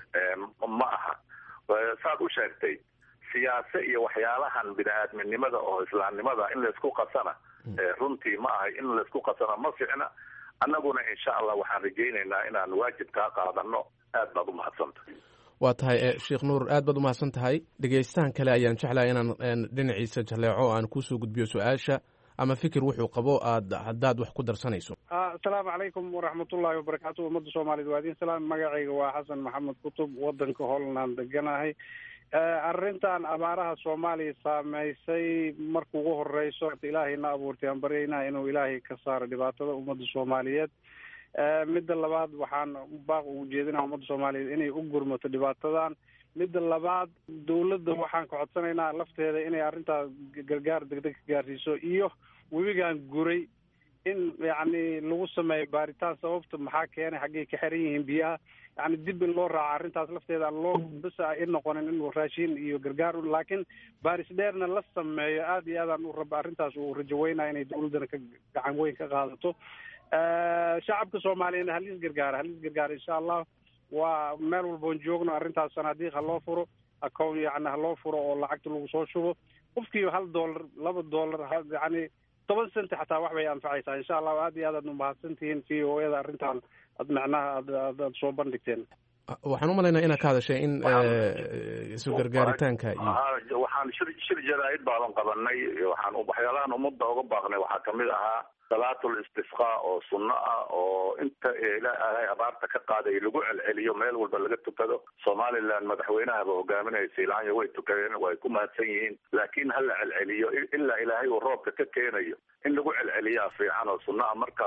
ma aha saad u sheegtay siyaase iyo waxyaalahan bini-aadminimada oo islaamnimada in laysku qasana runtii ma ahay in laysku qasana ma ficna annaguna insha allah waxaan rajaynaynaa inaan waajib kaa qaadano aad baad umahadsantahay waa tahay sheekh nuur aad baad umahadsan tahay dhegeystahan kale ayaan jeclahay inaan dhinaciisa jaleeco aan kusoo gudbiyo su-aasha ama fikir wuxuu qabo aad haddaad wax ku darsanayso asalaamu calaykum waraxmatullaahi wabarakaatu ummadda soomaaliyed waa idin salaam magacayga waa xasan maxamed kutub wadanka holland deganahay arrintan abaaraha soomaaliya saameysay marka ugu horeyso ilaahayna abuurtay aan baryaynaa inuu ilaahay ka saaro dhibaatada ummadda soomaaliyeed. midda labaad waxaan baaq ugu jeedinaa ummadda soomaaliyeed inay u gurmato dhibaatadan. midda labaad dawladda waxaan ka codsanaynaa lafteeda inay arrintaas gargaar degdeg ka gaarsiiso, iyo webigan guray in yacni lagu sameeyo baaritaan sababta maxaa keenay, xaggay ka xiran yihiin biyaha, yani dib in loo raaco arrintaas lafteeda aan loo bisa in noqonin in raashin iyo gargaar, laakiin baaris dheerna la sameeyo. aad iyo aadaan u raba arrintaas uu rajaweynaya inay dawladdana ka gacan weyn ka qaadato. shacabka soomaaliyana halis gargaara halis gargaara insha allah. waa meel walboon joogno arrintaas sanaadiiq ha loo furo, account yani ha loo furo oo lacagta lagu soo shubo. qofkii hal dollar laba dollar yani toban senti xataa wax bay anfacaysaa insha allah. aad iyo aad aad umahadsantihiin v o eda arrintan ad macnaha ad aad soo bandhigteen. waxaan u malaynaa inaad ka hadashay in isu gargaaritaanka iyo waxaan shir shir jaraa'id baadan qabanay. waxaan waxyaalahan ummadda uga baaqnay waxaa kamid ahaa salaatul istisqaa oo sunno ah oo inta ilaahay abaarta ka qaaday lagu celceliyo meel walba laga tukado. somaliland madaxweynahaba hogaaminaysa ilaahay way tukadeen, way ku mahadsan yihiin, laakiin ha la celceliyo ilaa ilaahay uu roobka ka keenayo in lagu celceliyaa fiican oo sunno ah. marka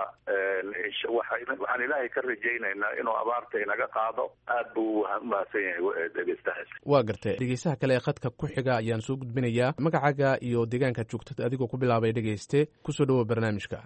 waxaan ilaahay ka rajaynaynaa inuu abaarta inaga qaado. aad buu umahadsan yahay dhegeystahaas. waa gartay dhegeystaha kale ee khadka ku xiga ayaan soo gudbinayaa magacaaga iyo deegaanka joogtad adigoo ku bilaabay dhegeyste kusoo dhawow barnaamijka.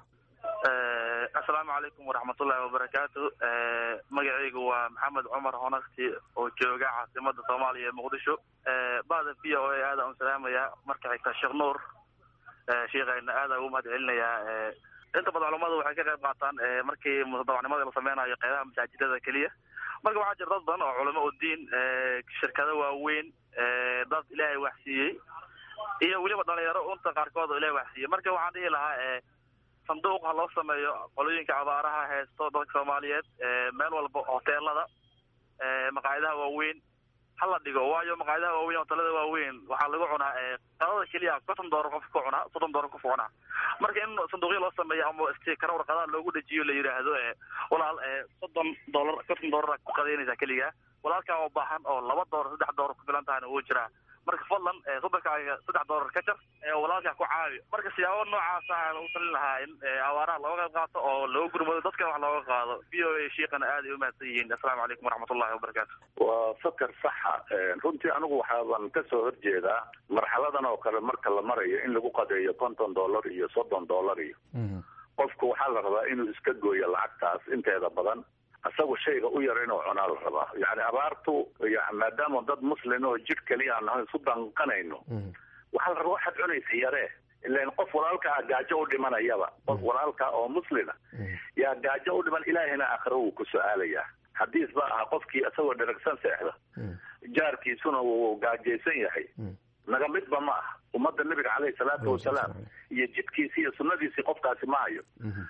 asalaamu calaykum waraxmatullaahi wabarakaatu. magacaygu waa maxamed cumar honakti oo jooga caasimada soomaaliya ee muqdisho. bada v o a aada un salaamaya. marka xigta sheekh nuur sheekayna aada ugu mahad celinayaa. inta badan culamadu waxay ka qayb qaataan markii mutadawacnimada la sameynayo qeybaha masaajidada keliya. marka waxaa jira dad badan oo culamo u diin, shirkado waaweyn, dad ilaahay waxsiiyey, iyo weliba dhalinyaro unta qaarkood oo ilaahay waxsiiyey. marka waxaan dhihi lahaa sanduuq ha loo sameeyo qolooyinka abaaraha haysto dadka soomaaliyeed. meel walba hoteelada, maqaayadaha waaweyn hala dhigo, waayo maqaayadaha waaweyn, hoteelada waaweyn waxaa lagu cunaa qadada keliya konton doolar qof ka cunaa, soddon doolar qof cunaa. marka in sanduuqyo loo sameeyo ama stikara warqadaha loogu dejiyo la yidhaahdo walaal soddon doolar konton doolar ku qadaynaysaa keliya, walaalkaa oo baahan oo laba doolar saddex doolar ku filan tahana uu jiraa. marka fadlan soddonkaaga saddex doolar ka jar walaalkaa ku caawi. marka siyaabo noocaasa aan u talin lahaa in abaaraha looga qayb qaato oo loo gurmado, dadkana wax looga qaado. v o a sheekana aad ay umahadsan yihiin. assalaamu calaykum waraxmatullahi wabarakaatu. waa fakar saxa. runtii anigu waxaaban kasoo horjeedaa marxaladan oo kale marka la marayo in lagu qadeeyo konton doolar iyo soddon doolar iyo qofku waxaa la rabaa inuu iska gooyo lacagtaas inteeda badan, isagu shayga u yar inuu cunaa la rabaa. yani abaartu maadaama dad muslin oo jir keliya aan nahay isu danqanayno, waxaa la rabaa waxaad cunaysa yaree. ilan qof walaalka ah gaajo u dhimanayaba, qof walaalka oo muslina yaa gaajo u dhiman, ilaahina aakhira wuu ku su-aalayaa. xadiis ba aha qofkii isagoo dheragsan seexda jaarkiisuna uu gaajaysan yahay, naga midba ma ah. ummadda nabiga caleyhi salaatu wasalaam iyo jidkiisi iyo sunnadiisii qofkaasi ma hayo.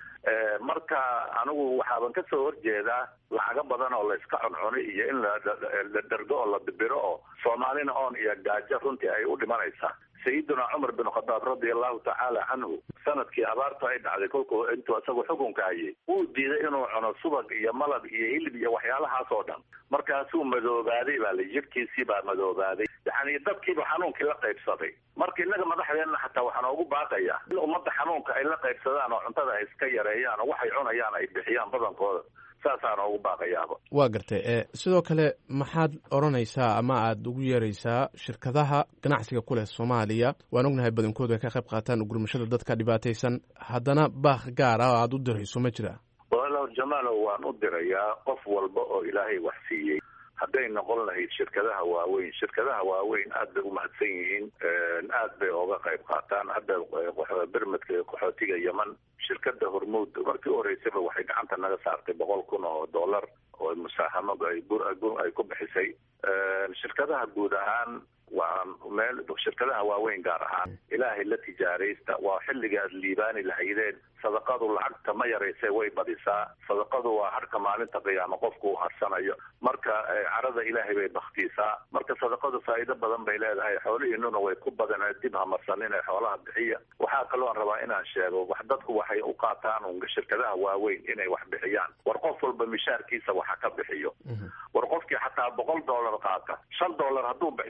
marka anigu waxaaban kasoo horjeedaa lacago badan oo la iska cuncunay iyo in la dhergo oo la dibiro oo soomaalina oon iyo gaajo runtii ay u dhimanaysaa. sayiduna cumar bin khadaab radia allahu tacaala canhu sanadkii abaartu ay dhacday kolkuu intuu isagu xukunka hayay wuu diiday inuu cuno subag iyo malab iyo hilib iyo waxyaalahaas oo dhan. markaasuu madoobaaday baa la jidhkiisii baa madoobaaday, yani dadkiiba xanuunkii la qaybsaday. marka innaga madaxdeenna xataa waxaan ugu baaqayaa in ummadda xanuunka ay la qaybsadaan oo cuntada ay iska yareeyaan oo waxay cunayaan ay bixiyaan badankooda. saasaana ugu baaqayaaba. waa gartay. sidoo kale maxaad odhanaysaa ama aada ugu yeeraysaa shirkadaha ganacsiga ku leh soomaaliya? waan ognahay badankoodu ay ka qayb qaataan gurmashada dadka dhibaataysan, haddana baaq gaar ah oo aada u dirayso ma jira? walaalow jamaalow waan u dirayaa qof walba oo ilaahay wax siiyey. hadday noqon lahayd shirkadaha waaweyn, shirkadaha waaweyn aad bay umahadsan yihiin, aad bay oga qayb qaataan. hadda bermadka qaxootiga yeman, shirkada hormuud markii u horeysayba waxay gacanta naga saartay boqol kun oo dollar oo musaahamo ay ay ku bixisay. shirkadaha guud ahaan waa meel shirkadaha waaweyn gaar ahaan ilaahay la tijaaraysta. waa xilliga aad liibaani lahaydeen. sadaqadu lacagta ma yaraysay way badisaa. sadaqadu waa harka maalinta qiyaamo qofku u harsanayo. marka carada ilaahay bay baktiisaa. marka sadaqadu faa'iido badan bay leedahay. xoolihiinuna way ku badan dib hamarsanin ee xoolaha bixiya. waxaa kaloo rabaa inaan sheego wax dadku waxay u qaataan un shirkadaha waaweyn inay wax bixiyaan. war qof walba mishaarkiisa waxa ka bixiyo. war qofkii xataa boqol dollar qaata shan dollar hadduu bixiyo waxna u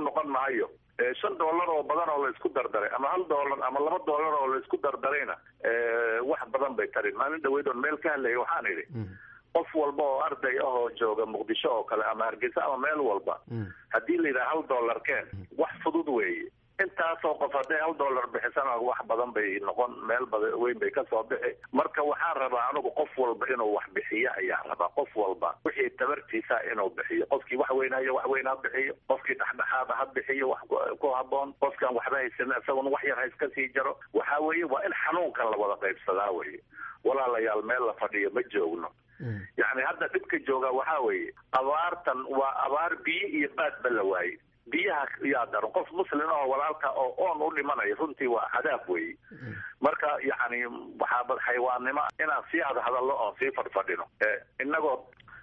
noqon maayo shan dollar oo badan oo la isku dardaray ama hal dollar ama laba dollar oo la isku dardarayna wax badan bay tarin. maalin dhaweyd oon meel ka hadlayay waxaan idhi qof walba oo arday ah oo jooga muqdisho oo kale ama hargeysa ama meel walba haddii la yidhaha hal dollar keen wax fudud weeye. intaasoo qof hadday hal dollar bixisana wax badan bay noqon, meel badan weyn bay kasoo bixi. marka waxaan rabaa anigu qof walba inuu wax bixiyo ayaa rabaa. qof walba wixii tabartiisa inuu bixiyo. qofkii wax weynayo wax weyn ha bixiyo, qofkii dhexdhexaada ha bixiyo wax ku haboon, qofkaan waxba haysan isaguna wax yar ha iska sii jaro. waxaa weeye waa in xanuunkan la wada qaybsadaa weye. walaalayaal meel la fadhiyo ma joogno. yacni hadda dhibka jooga waxaa weeye abaartan waa abaar biyo iyo baadba la waaye. biyaha yaa daro qof muslim oo walaalka oo oon u dhimanayo runtii waa cadaab weeye. marka yacni waxaa xayawaannimo inaan sii hada hadallo oon sii fadhfadhino inagoo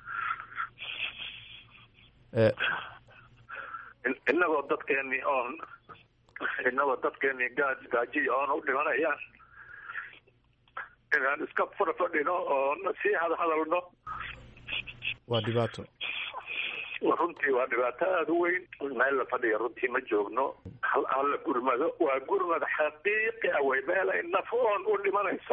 inagoo dadkeeni oon inagoo dadkeeni gaaj gaajiya oon u dhimanayaan inaan iska fadhfadhino oon sii hada hadalno waa dhibaato. runtii waa dhibaato aada u weyn. meel la fadhiya runtii ma joogno. hal aan la gurmado waa gurmad xaqiiqi ah wey. meel ay naf oon u dhimanayso.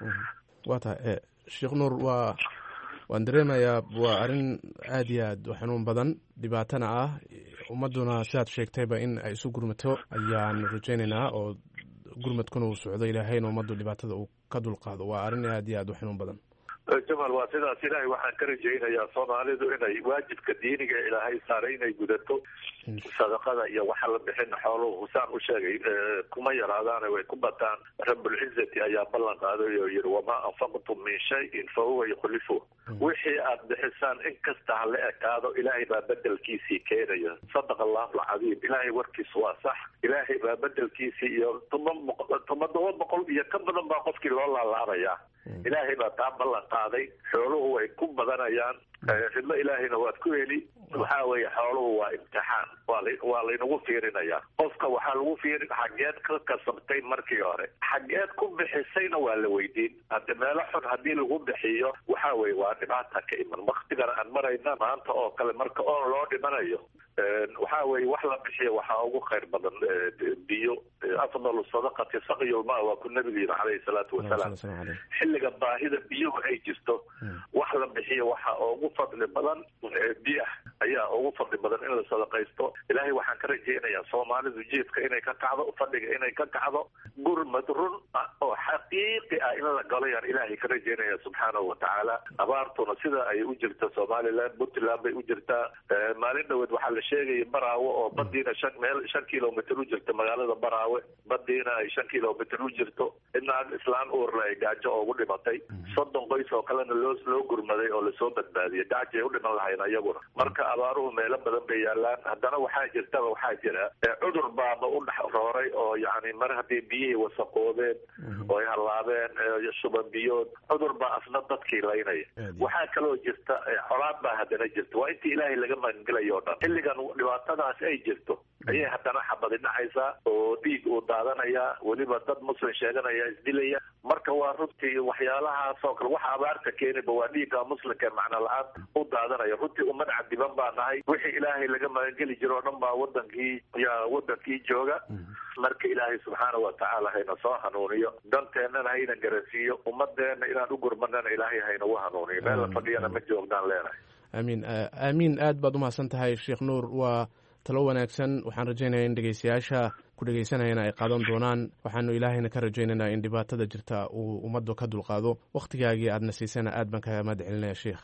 waa tahay sheekh nuur, waa waan dareemayaa waa arrin aad iyo aad u xanuun badan, dhibaatana ah. ummadduna sidaad sheegtayba in ay isu gurmato ayaan rajaynaynaa, oo gurmadkuna uu socdo, ilaahayna ummaddu dhibaatada uu ka dulqaado. waa arrin aad iyo aad u xanuun badan. jamal, waa sidaas. ilaahay waxaan ka rajaynayaa soomaalidu inay waajibka diiniga ilaahay saaray inay gudato. sadaqada iyo waxa la bixin xooluhu husaan u sheegay kuma yaraadaane way ku bataan. rabulcizati ayaa ballan qaaday oo yidhi wamaa anfaqtum min shayin fa huwa yukhlifu. wixii aad bixisaan in kasta ha la ekaado ilaahay baa bedelkiisii keenaya. sadaqa allahu alcadiim. ilaahay warkiisu waa sax. ilaahay baa bedelkiisii iyo tuma todoba boqol iyo ka badan baa qofkii loo laalaabayaa. ilaahay baa taa ballan qaaday. xooluhu way ku badanayaan. ridmo ilaahayna waad ku heli. waxaa weeye xooluhu waa imtixaan. waa waa laynagu fiirinayaa. qofka waxaa lagu fiirin xageed ka kasabtay markii hore, xageed ku bixisayna waa la weydiin. hadda meelo xun haddii lagu bixiyo waxaa weye waa dhibaata ka iman. waktigana aan marayna maanta oo kale marka oon loo dhimanayo waxaa weye wax la bixiyo waxaa ugu khayr badan biyo. afdalu sadaqati saqyulmaa waa ku nabiga yidhi calayhi salaatu wasalaam. xilliga baahida biyuhu ay jirto wax la bixiyo waxaa ugu fadli badan biyaha ayaa ugu fadli badan in la sadaqaysto. ilaahay waxaan ka rajaynayaa soomaalidu jiifka inay ka kacdo, fadhiga inay ka kacdo. gurmad run ah oo xaqiiqi ah in la galo yaan ilaahay ka rajaynaya subxaanahu watacaala. abaartuna sida ay u jirta somaliland, puntland bay u jirtaa. maalin dhaweed waxaa la sheegaya baraawe oo badiina shan meel shan kilomitr u jirta magaalada baraawe. badiina ay shan kilomitr u jirto. inaan islaan uurla ay gaajo ugu dhimatay. soddon qoys oo kalena loo loo gurmaday oo lasoo badbaadiyay. gaajo ay u dhiman lahayn ayaguna. marka abaaruhu meelo badan bay yaalaan. haddana waxaa jirtaba waxaa jira cudur baaba u dhex rooray oo yacni mar haddii biyihii wasaqoobeen oo ay hallaabeen shuban biyood, cudur baa asna dadkii laynaya. waxaa kaloo jirta colaad baa haddana jirta. waa intii ilaahay laga magangelayo o dhan. xilligan dhibaatadaas ay jirto ayay haddana xabadi dhacaysaa oo dhiig uu daadanayaa. weliba dad muslim sheeganaya isdilaya. marka waa runtii waxyaalahaas oo kale waxa abaarta keeniba waa dhiigga muslimka macno la-aan u daadanaya. runtii ummad cadiban baa nahay. wixii ilaahay laga magangeli jiro o dhan baa wadankii yaa wadankii jooga. marka ilaahay subxaana watacaala hayna soo hanuuniyo. danteennana hayna garansiiyo. ummadeenna inaan u gurmanana ilaahay hayna u hanuuniyo. meel la fadhiyana ma joognaan leenahay. amiin aamiin. aad baad umahadsan tahay sheekh nuur. waa talo wanaagsan. waxaan rajaynaya in dhegeystayaasha ku dhegeysanayana ay qaadan doonaan. waxaanu ilaahayna ka rajaynaynaa in dhibaatada jirta uu ummaddu ka dulqaado. wakhtigaagii aadna siisana aad baan kaga mahad celinaya sheekh.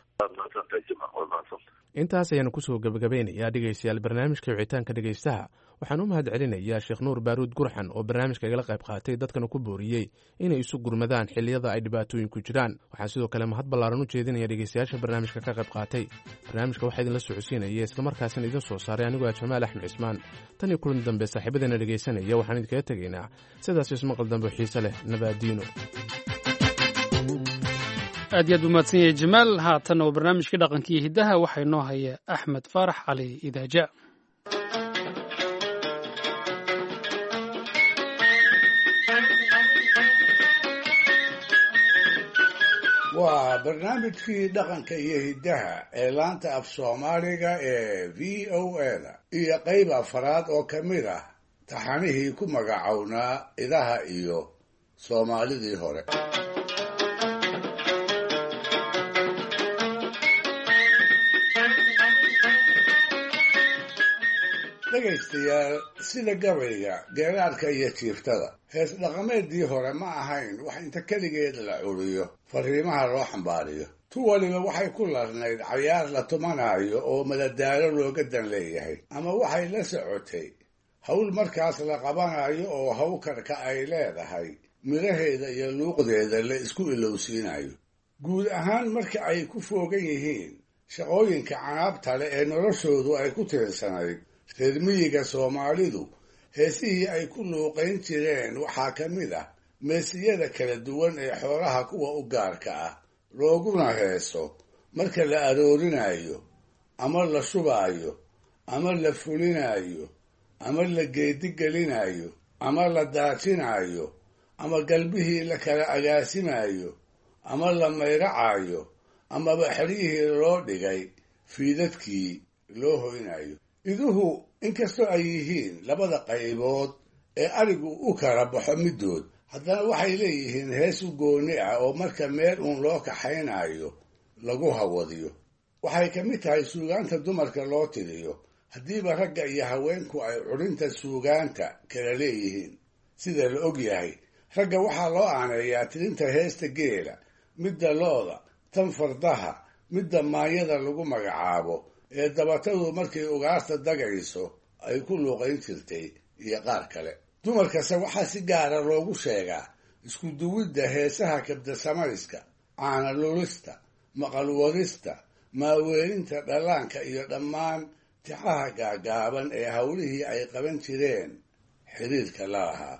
intaas ayaanu kusoo gebagabeynayaa dhegeystayaal barnaamijka wicitaanka dhegeystaha. waxaan u mahad celinayaa sheekh nuur baaruud gurxan oo barnaamijka igala qayb qaatay, dadkana ku booriyey inay isu gurmadaan xilliyada ay dhibaatooyinku jiraan. waxaan sidoo kale mahad ballaaran u jeedinaya dhegeystayaasha barnaamijka ka qayb qaatay. barnaamijka waxaa idinla socodsiinaya islamarkaasina idin soo saaray anigoo ah jamaal axmed cismaan. tan iyo kulan dambe saaxiibadeena dhegeysanaya waxaan idinkaga tegaynaa sidaas ismaqal dambe oo xiise leh. nabaadiino. aad iyo aad u mahadsan yahay jamaal. haatanna waa barnaamijkii dhaqanka iyo hiddaha. waxaa inoo haya axmed faarax cali idaaja. waa barnaamijkii dhaqanka iyo hiddaha ee laanta af soomaaliga ee v o a-da iyo qayb afaraad oo ka mid ah taxanihii ku magacownaa idaha iyo soomaalidii hore. dhegaystayaal, sida gabayga geeraarka iyo jiiftada hees dhaqameedii hore ma ahayn wax inta keligeed la curiyo fariimaha loo xambaariyo. tu waliba waxay ku larnayd cayaar la tumanayo oo madadaalo looga dan leeyahay, ama waxay la socotay hawl markaas la qabanayo oo hawkarka ay leedahay midhaheeda iyo luuqdeeda la isku ilowsiinayo. guud ahaan marka ay ku foogan yihiin shaqooyinka canaabta leh ee noloshoodu ay ku tiirsanayd, reer miyiga soomaalidu heesihii ay ku luuqayn jireen waxaa ka mid ah meesiyada kala duwan ee xoolaha kuwa u gaarka ah, looguna heeso marka la aroorinayo ama la shubaayo ama la fulinayo ama la geedigelinayo ama la daajinayo ama galbihii la kala agaasimayo ama la mayracayo amaba xeryihii loo dhigay fiidadkii loo hoynayo. iduhu inkastoo ay yihiin labada qaybood ee arigu u kala baxo middood, haddana waxay leeyihiin hees u gooni ah oo marka meel uun loo kaxaynayo lagu hawadiyo. waxay ka mid tahay suugaanta dumarka loo tiriyo, haddiiba ragga iyo haweenku ay curinta suugaanta kala leeyihiin. sida la og yahay, ragga waxaa loo aaneeyaa tirinta heesta geela, midda looda, tan fardaha, midda maayada lagu magacaabo ee dabatadu markay ugaarta dagayso ay ku luuqayn jirtay, iyo qaar kale. dumarkase waxaa si gaara loogu sheegaa isku duwidda heesaha kabdasamayska, caana lulista, maqal wadista, maaweelinta dhallaanka iyo dhammaan tixaha gaagaaban ee hawlihii ay qaban jireen xiriirka la lahaa.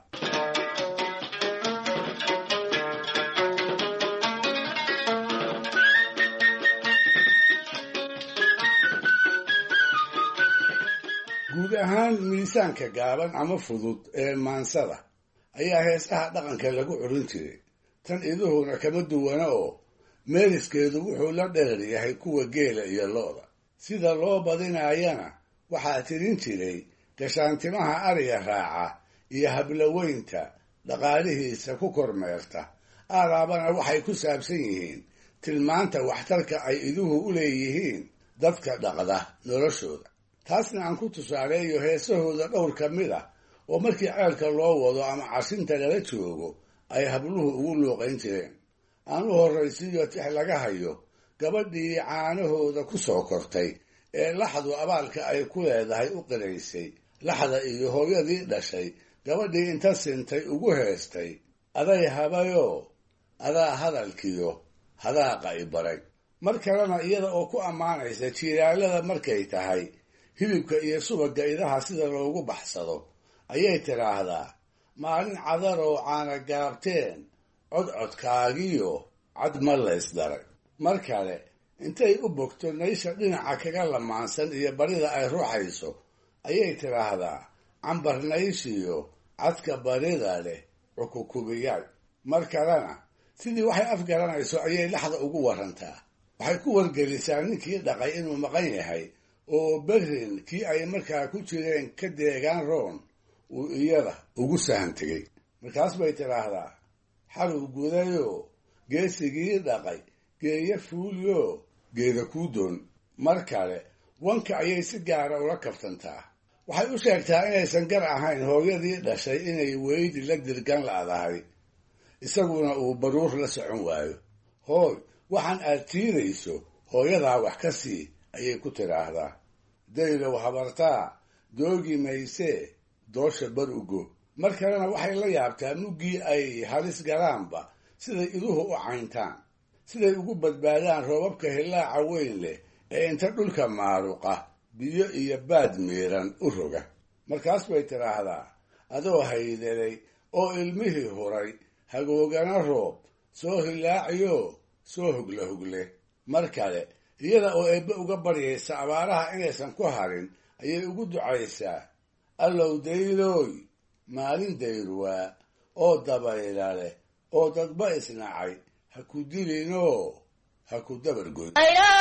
guud ahaan miisaanka gaaban ama fudud ee maansada ayaa heesaha dhaqanka lagu curin jiray. tan iduhuna kama duwana oo meeliskeedu wuxuu la dherer yahay kuwa geela iyo looda. sida loo badinayana waxaa tirin jiray gashaantimaha ariga raaca iyo hablaweynta dhaqaalihiisa ku kormeerta. aaraabana waxay ku saabsan yihiin tilmaanta waxtarka ay iduhu u leeyihiin dadka dhaqda noloshooda. taasna aan ku tusaaleeyo heesahooda dhowr ka mid ah oo markii ceelka loo wado ama cashinta lala joogo ay habluhu ugu luuqayn jireen. aan u horraysiiyo tix laga hayo gabadhii caanahooda ku soo kortay ee laxdu abaalka ay ku leedahay u qiraysay. laxda iyo hooyadii dhashay gabadhii inta sintay ugu heestay, aday habayoo adaa hadalkiyo hadaaqa i baray. mar kalena iyada oo ku ammaanaysa jiiraalada markay tahay hilibka iyo subagga idaha sida loogu baxsado, ayay tidhaahdaa maalin cadaroo caana gaabteen codcodkaagiyo cad ma laysdaray. mar kale intay u bogto naysha dhinaca kaga lamaansan iyo barida ay ruuxayso, ayay tidhaahdaa cambar nayshiyo cadka barida leh cukukubiyaal. mar kalena sidii waxay afgaranayso ayay laxda ugu warantaa. waxay ku wargelisaa ninkii dhaqay inuu maqan yahay oo berrin kii ay markaa ku jireen ka deegaan roon uu iyada ugu sahan tegey. markaas bay tidhaahdaa xaluw gudayoo geesigii dhaqay geeya fuulyo geeda kuu doon. mar kale wanka ayay si gaara ula kaftantaa. waxay u sheegtaa inaysan gar ahayn hooyadii dhashay inay weydi la dirgan la'dahay, isaguna uu baruur la socon waayo. hooy, waxaan aad tiirayso hooyadaa wax ka sii, ayay ku tidhaahdaa. daylow habartaa doogi maysee doosha bar ugo. mar kalena waxay la yaabtaa muggii ay halis galaanba siday iduhu u cayntaan, siday ugu badbaadaan roobabka hillaaca weyn leh ee inta dhulka maaruqa biyo iyo baad miiran u roga. markaas bay tidhaahdaa adoo haydelay oo ilmihii huray, hagoogana roob soo hillaaciyo soo hogla hogle. mar kale iyada oo eebbe uga baryaysa abaaraha inaysan ku harin, ayay ugu ducaysaa allow daylooy maalin dayruwaa oo dabayla leh oo dadba isnacay ha ku dilinoo ha ku dabargoyn.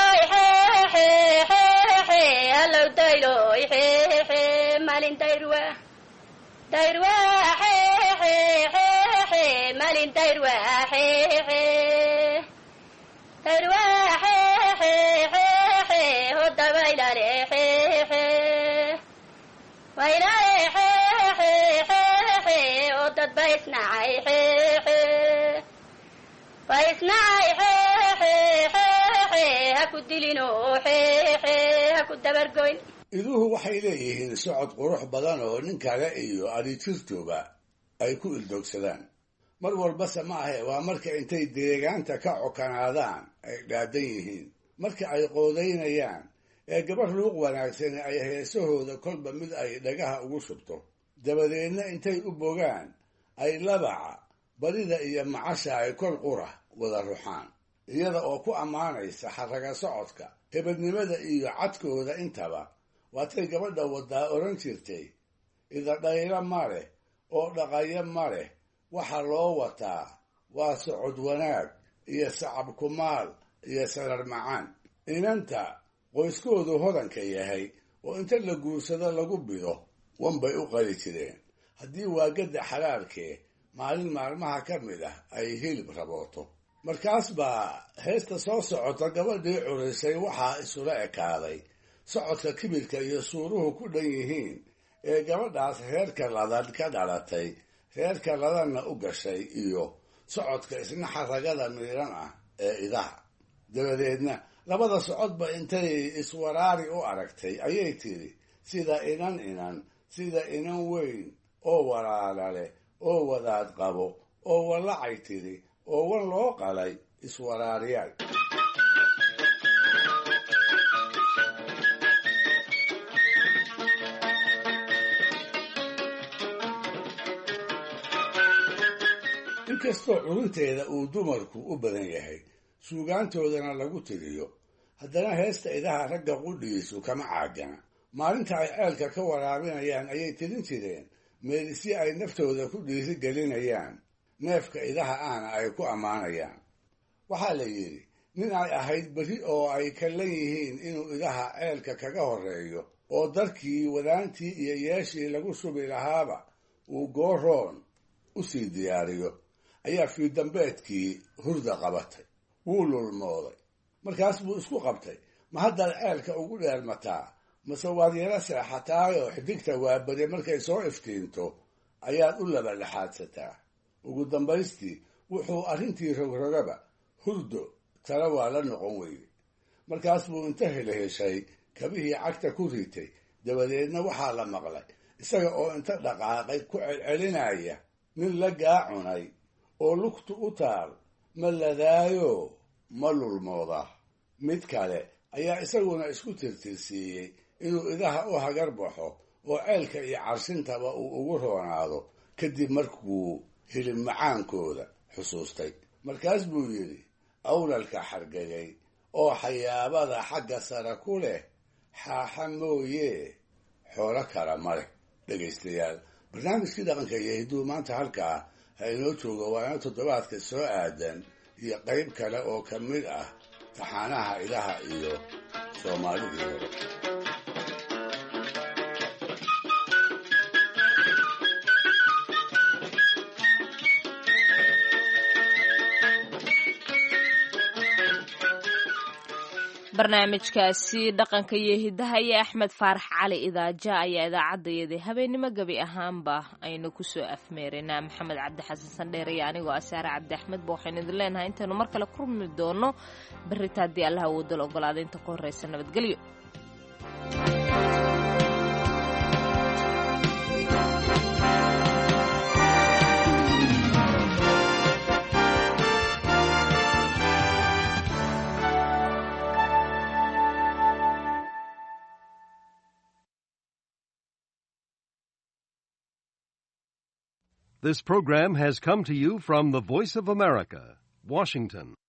iduhu waxay leeyihiin socod qurux badan oo nin kale iyo adhitirtuba ay ku ildoogsadaan. mar walbase ma ahe waa marka intay deegaanta ka cokanaadaan ay dhaadan yihiin, marka ay qoodaynayaan ee gabar luuq wanaagsan ay heesahooda kolba mid ay dhagaha ugu shubto, dabadeedna intay u bogaan ay labaca barida iyo macasha ay kol qura wada ruxaan, iyada oo ku ammaanaysa xarraga socodka, hebadnimada iyo cadkooda intaba. waatay gabadha wadaa odhan jirtay, idadhaylo ma leh oo dhaqayo ma leh, waxa loo wataa waa socod wanaag iyo sacab kumaal iyo sarar macaan. inanta qoyskoodu hodanka yahay oo inta la guursado lagu bido wanbay u qali jireen, haddii waagadda xalaalkee maalin maalmaha ka mid ah ay hilib rabooto. markaas baa heesta soo socota gabadhii curisay waxaa isula ekaaday socodka kibirka iyo suuruhu ku dhan yihiin ee gabadhaas reerka ladan ka dhalatay, reerka ladanna u gashay, iyo socodka isna xaragada miidhan ah ee idaha. dabadeedna labada socodba intay iswaraari u aragtay ayay tidhi, sida inan inan sida inan weyn oo walaala leh oo wadaad qabo oo wallacay tidhi oo wan loo qalay iswaraariyaal. inkastoo curunteeda uu dumarku u badan yahay, suugaantoodana lagu tiriyo, haddana heesta idaha ragga qudhiisu kama caagana. maalinta ay ceelka ka waraabinayaan ayay tirin jireen meelisyo ay naftooda ku dhiiri gelinayaan, neefka idaha ahna ay ku ammaanayaan. waxaa la yidhi nin ay ahayd berri oo ay kallan yihiin inuu idaha ceelka kaga horreeyo oo darkii wadaantii iyo yeeshii lagu shubi lahaaba uu gooroon u sii diyaariyo, ayaa fiidambeedkii hurda qabatay. wuu lulmooday. markaas buu isku qabtay, ma haddaad ceelka ugu dheermataa mase waad yara seexataayoo xidigta waabade markay soo iftiinto ayaad u labadhaxaadsataa. ugu dambaystii wuxuu arrintii rogrogaba hurdo tala waa la noqon weyday. markaas buu inta helheshay kabihii cagta ku ritay, dabadeedna waxaa la maqlay isaga oo inta dhaqaaqay ku celcelinaya, nin la gaacunay oo lugtu u taal ma ladaayo ma lulmooda. mid kale ayaa isaguna isku tirtirsiiyey inuu idaha u hagar baxo oo ceelka iyo carshintaba uu ugu roonaado, kadib markuu hilib macaankooda xusuustay. markaas buu yidhi, awlalka xargagay oo xayaabada xagga sare ku leh xaaxa mooye xoolo kala ma leh. dhegaystayaal, barnaamijkii dhaqanka iyo hidduu maanta halkaa ha inoo joogo, waana toddobaadka soo aadan iyo qayb kale oo ka mid ah taxaanaha idaha iyo soomaalidii hore. barnaamijkaasi dhaqanka iyo hidaha iyo axmed faarax cali idaaja ayaa idaacadayadii habeennimo gebi ahaanba aynu kusoo afmeeraynaa. maxamed cabdi xasan sandheer iyo anigoo asaare cabdi axmed ba waxaynu idin leenahay intaynu mar kale ku rumi doono berrita haddii allaha wadal ogolaada. inta ka horreysa nabadgelyo. This program has come to you from the Voice of America, Washington.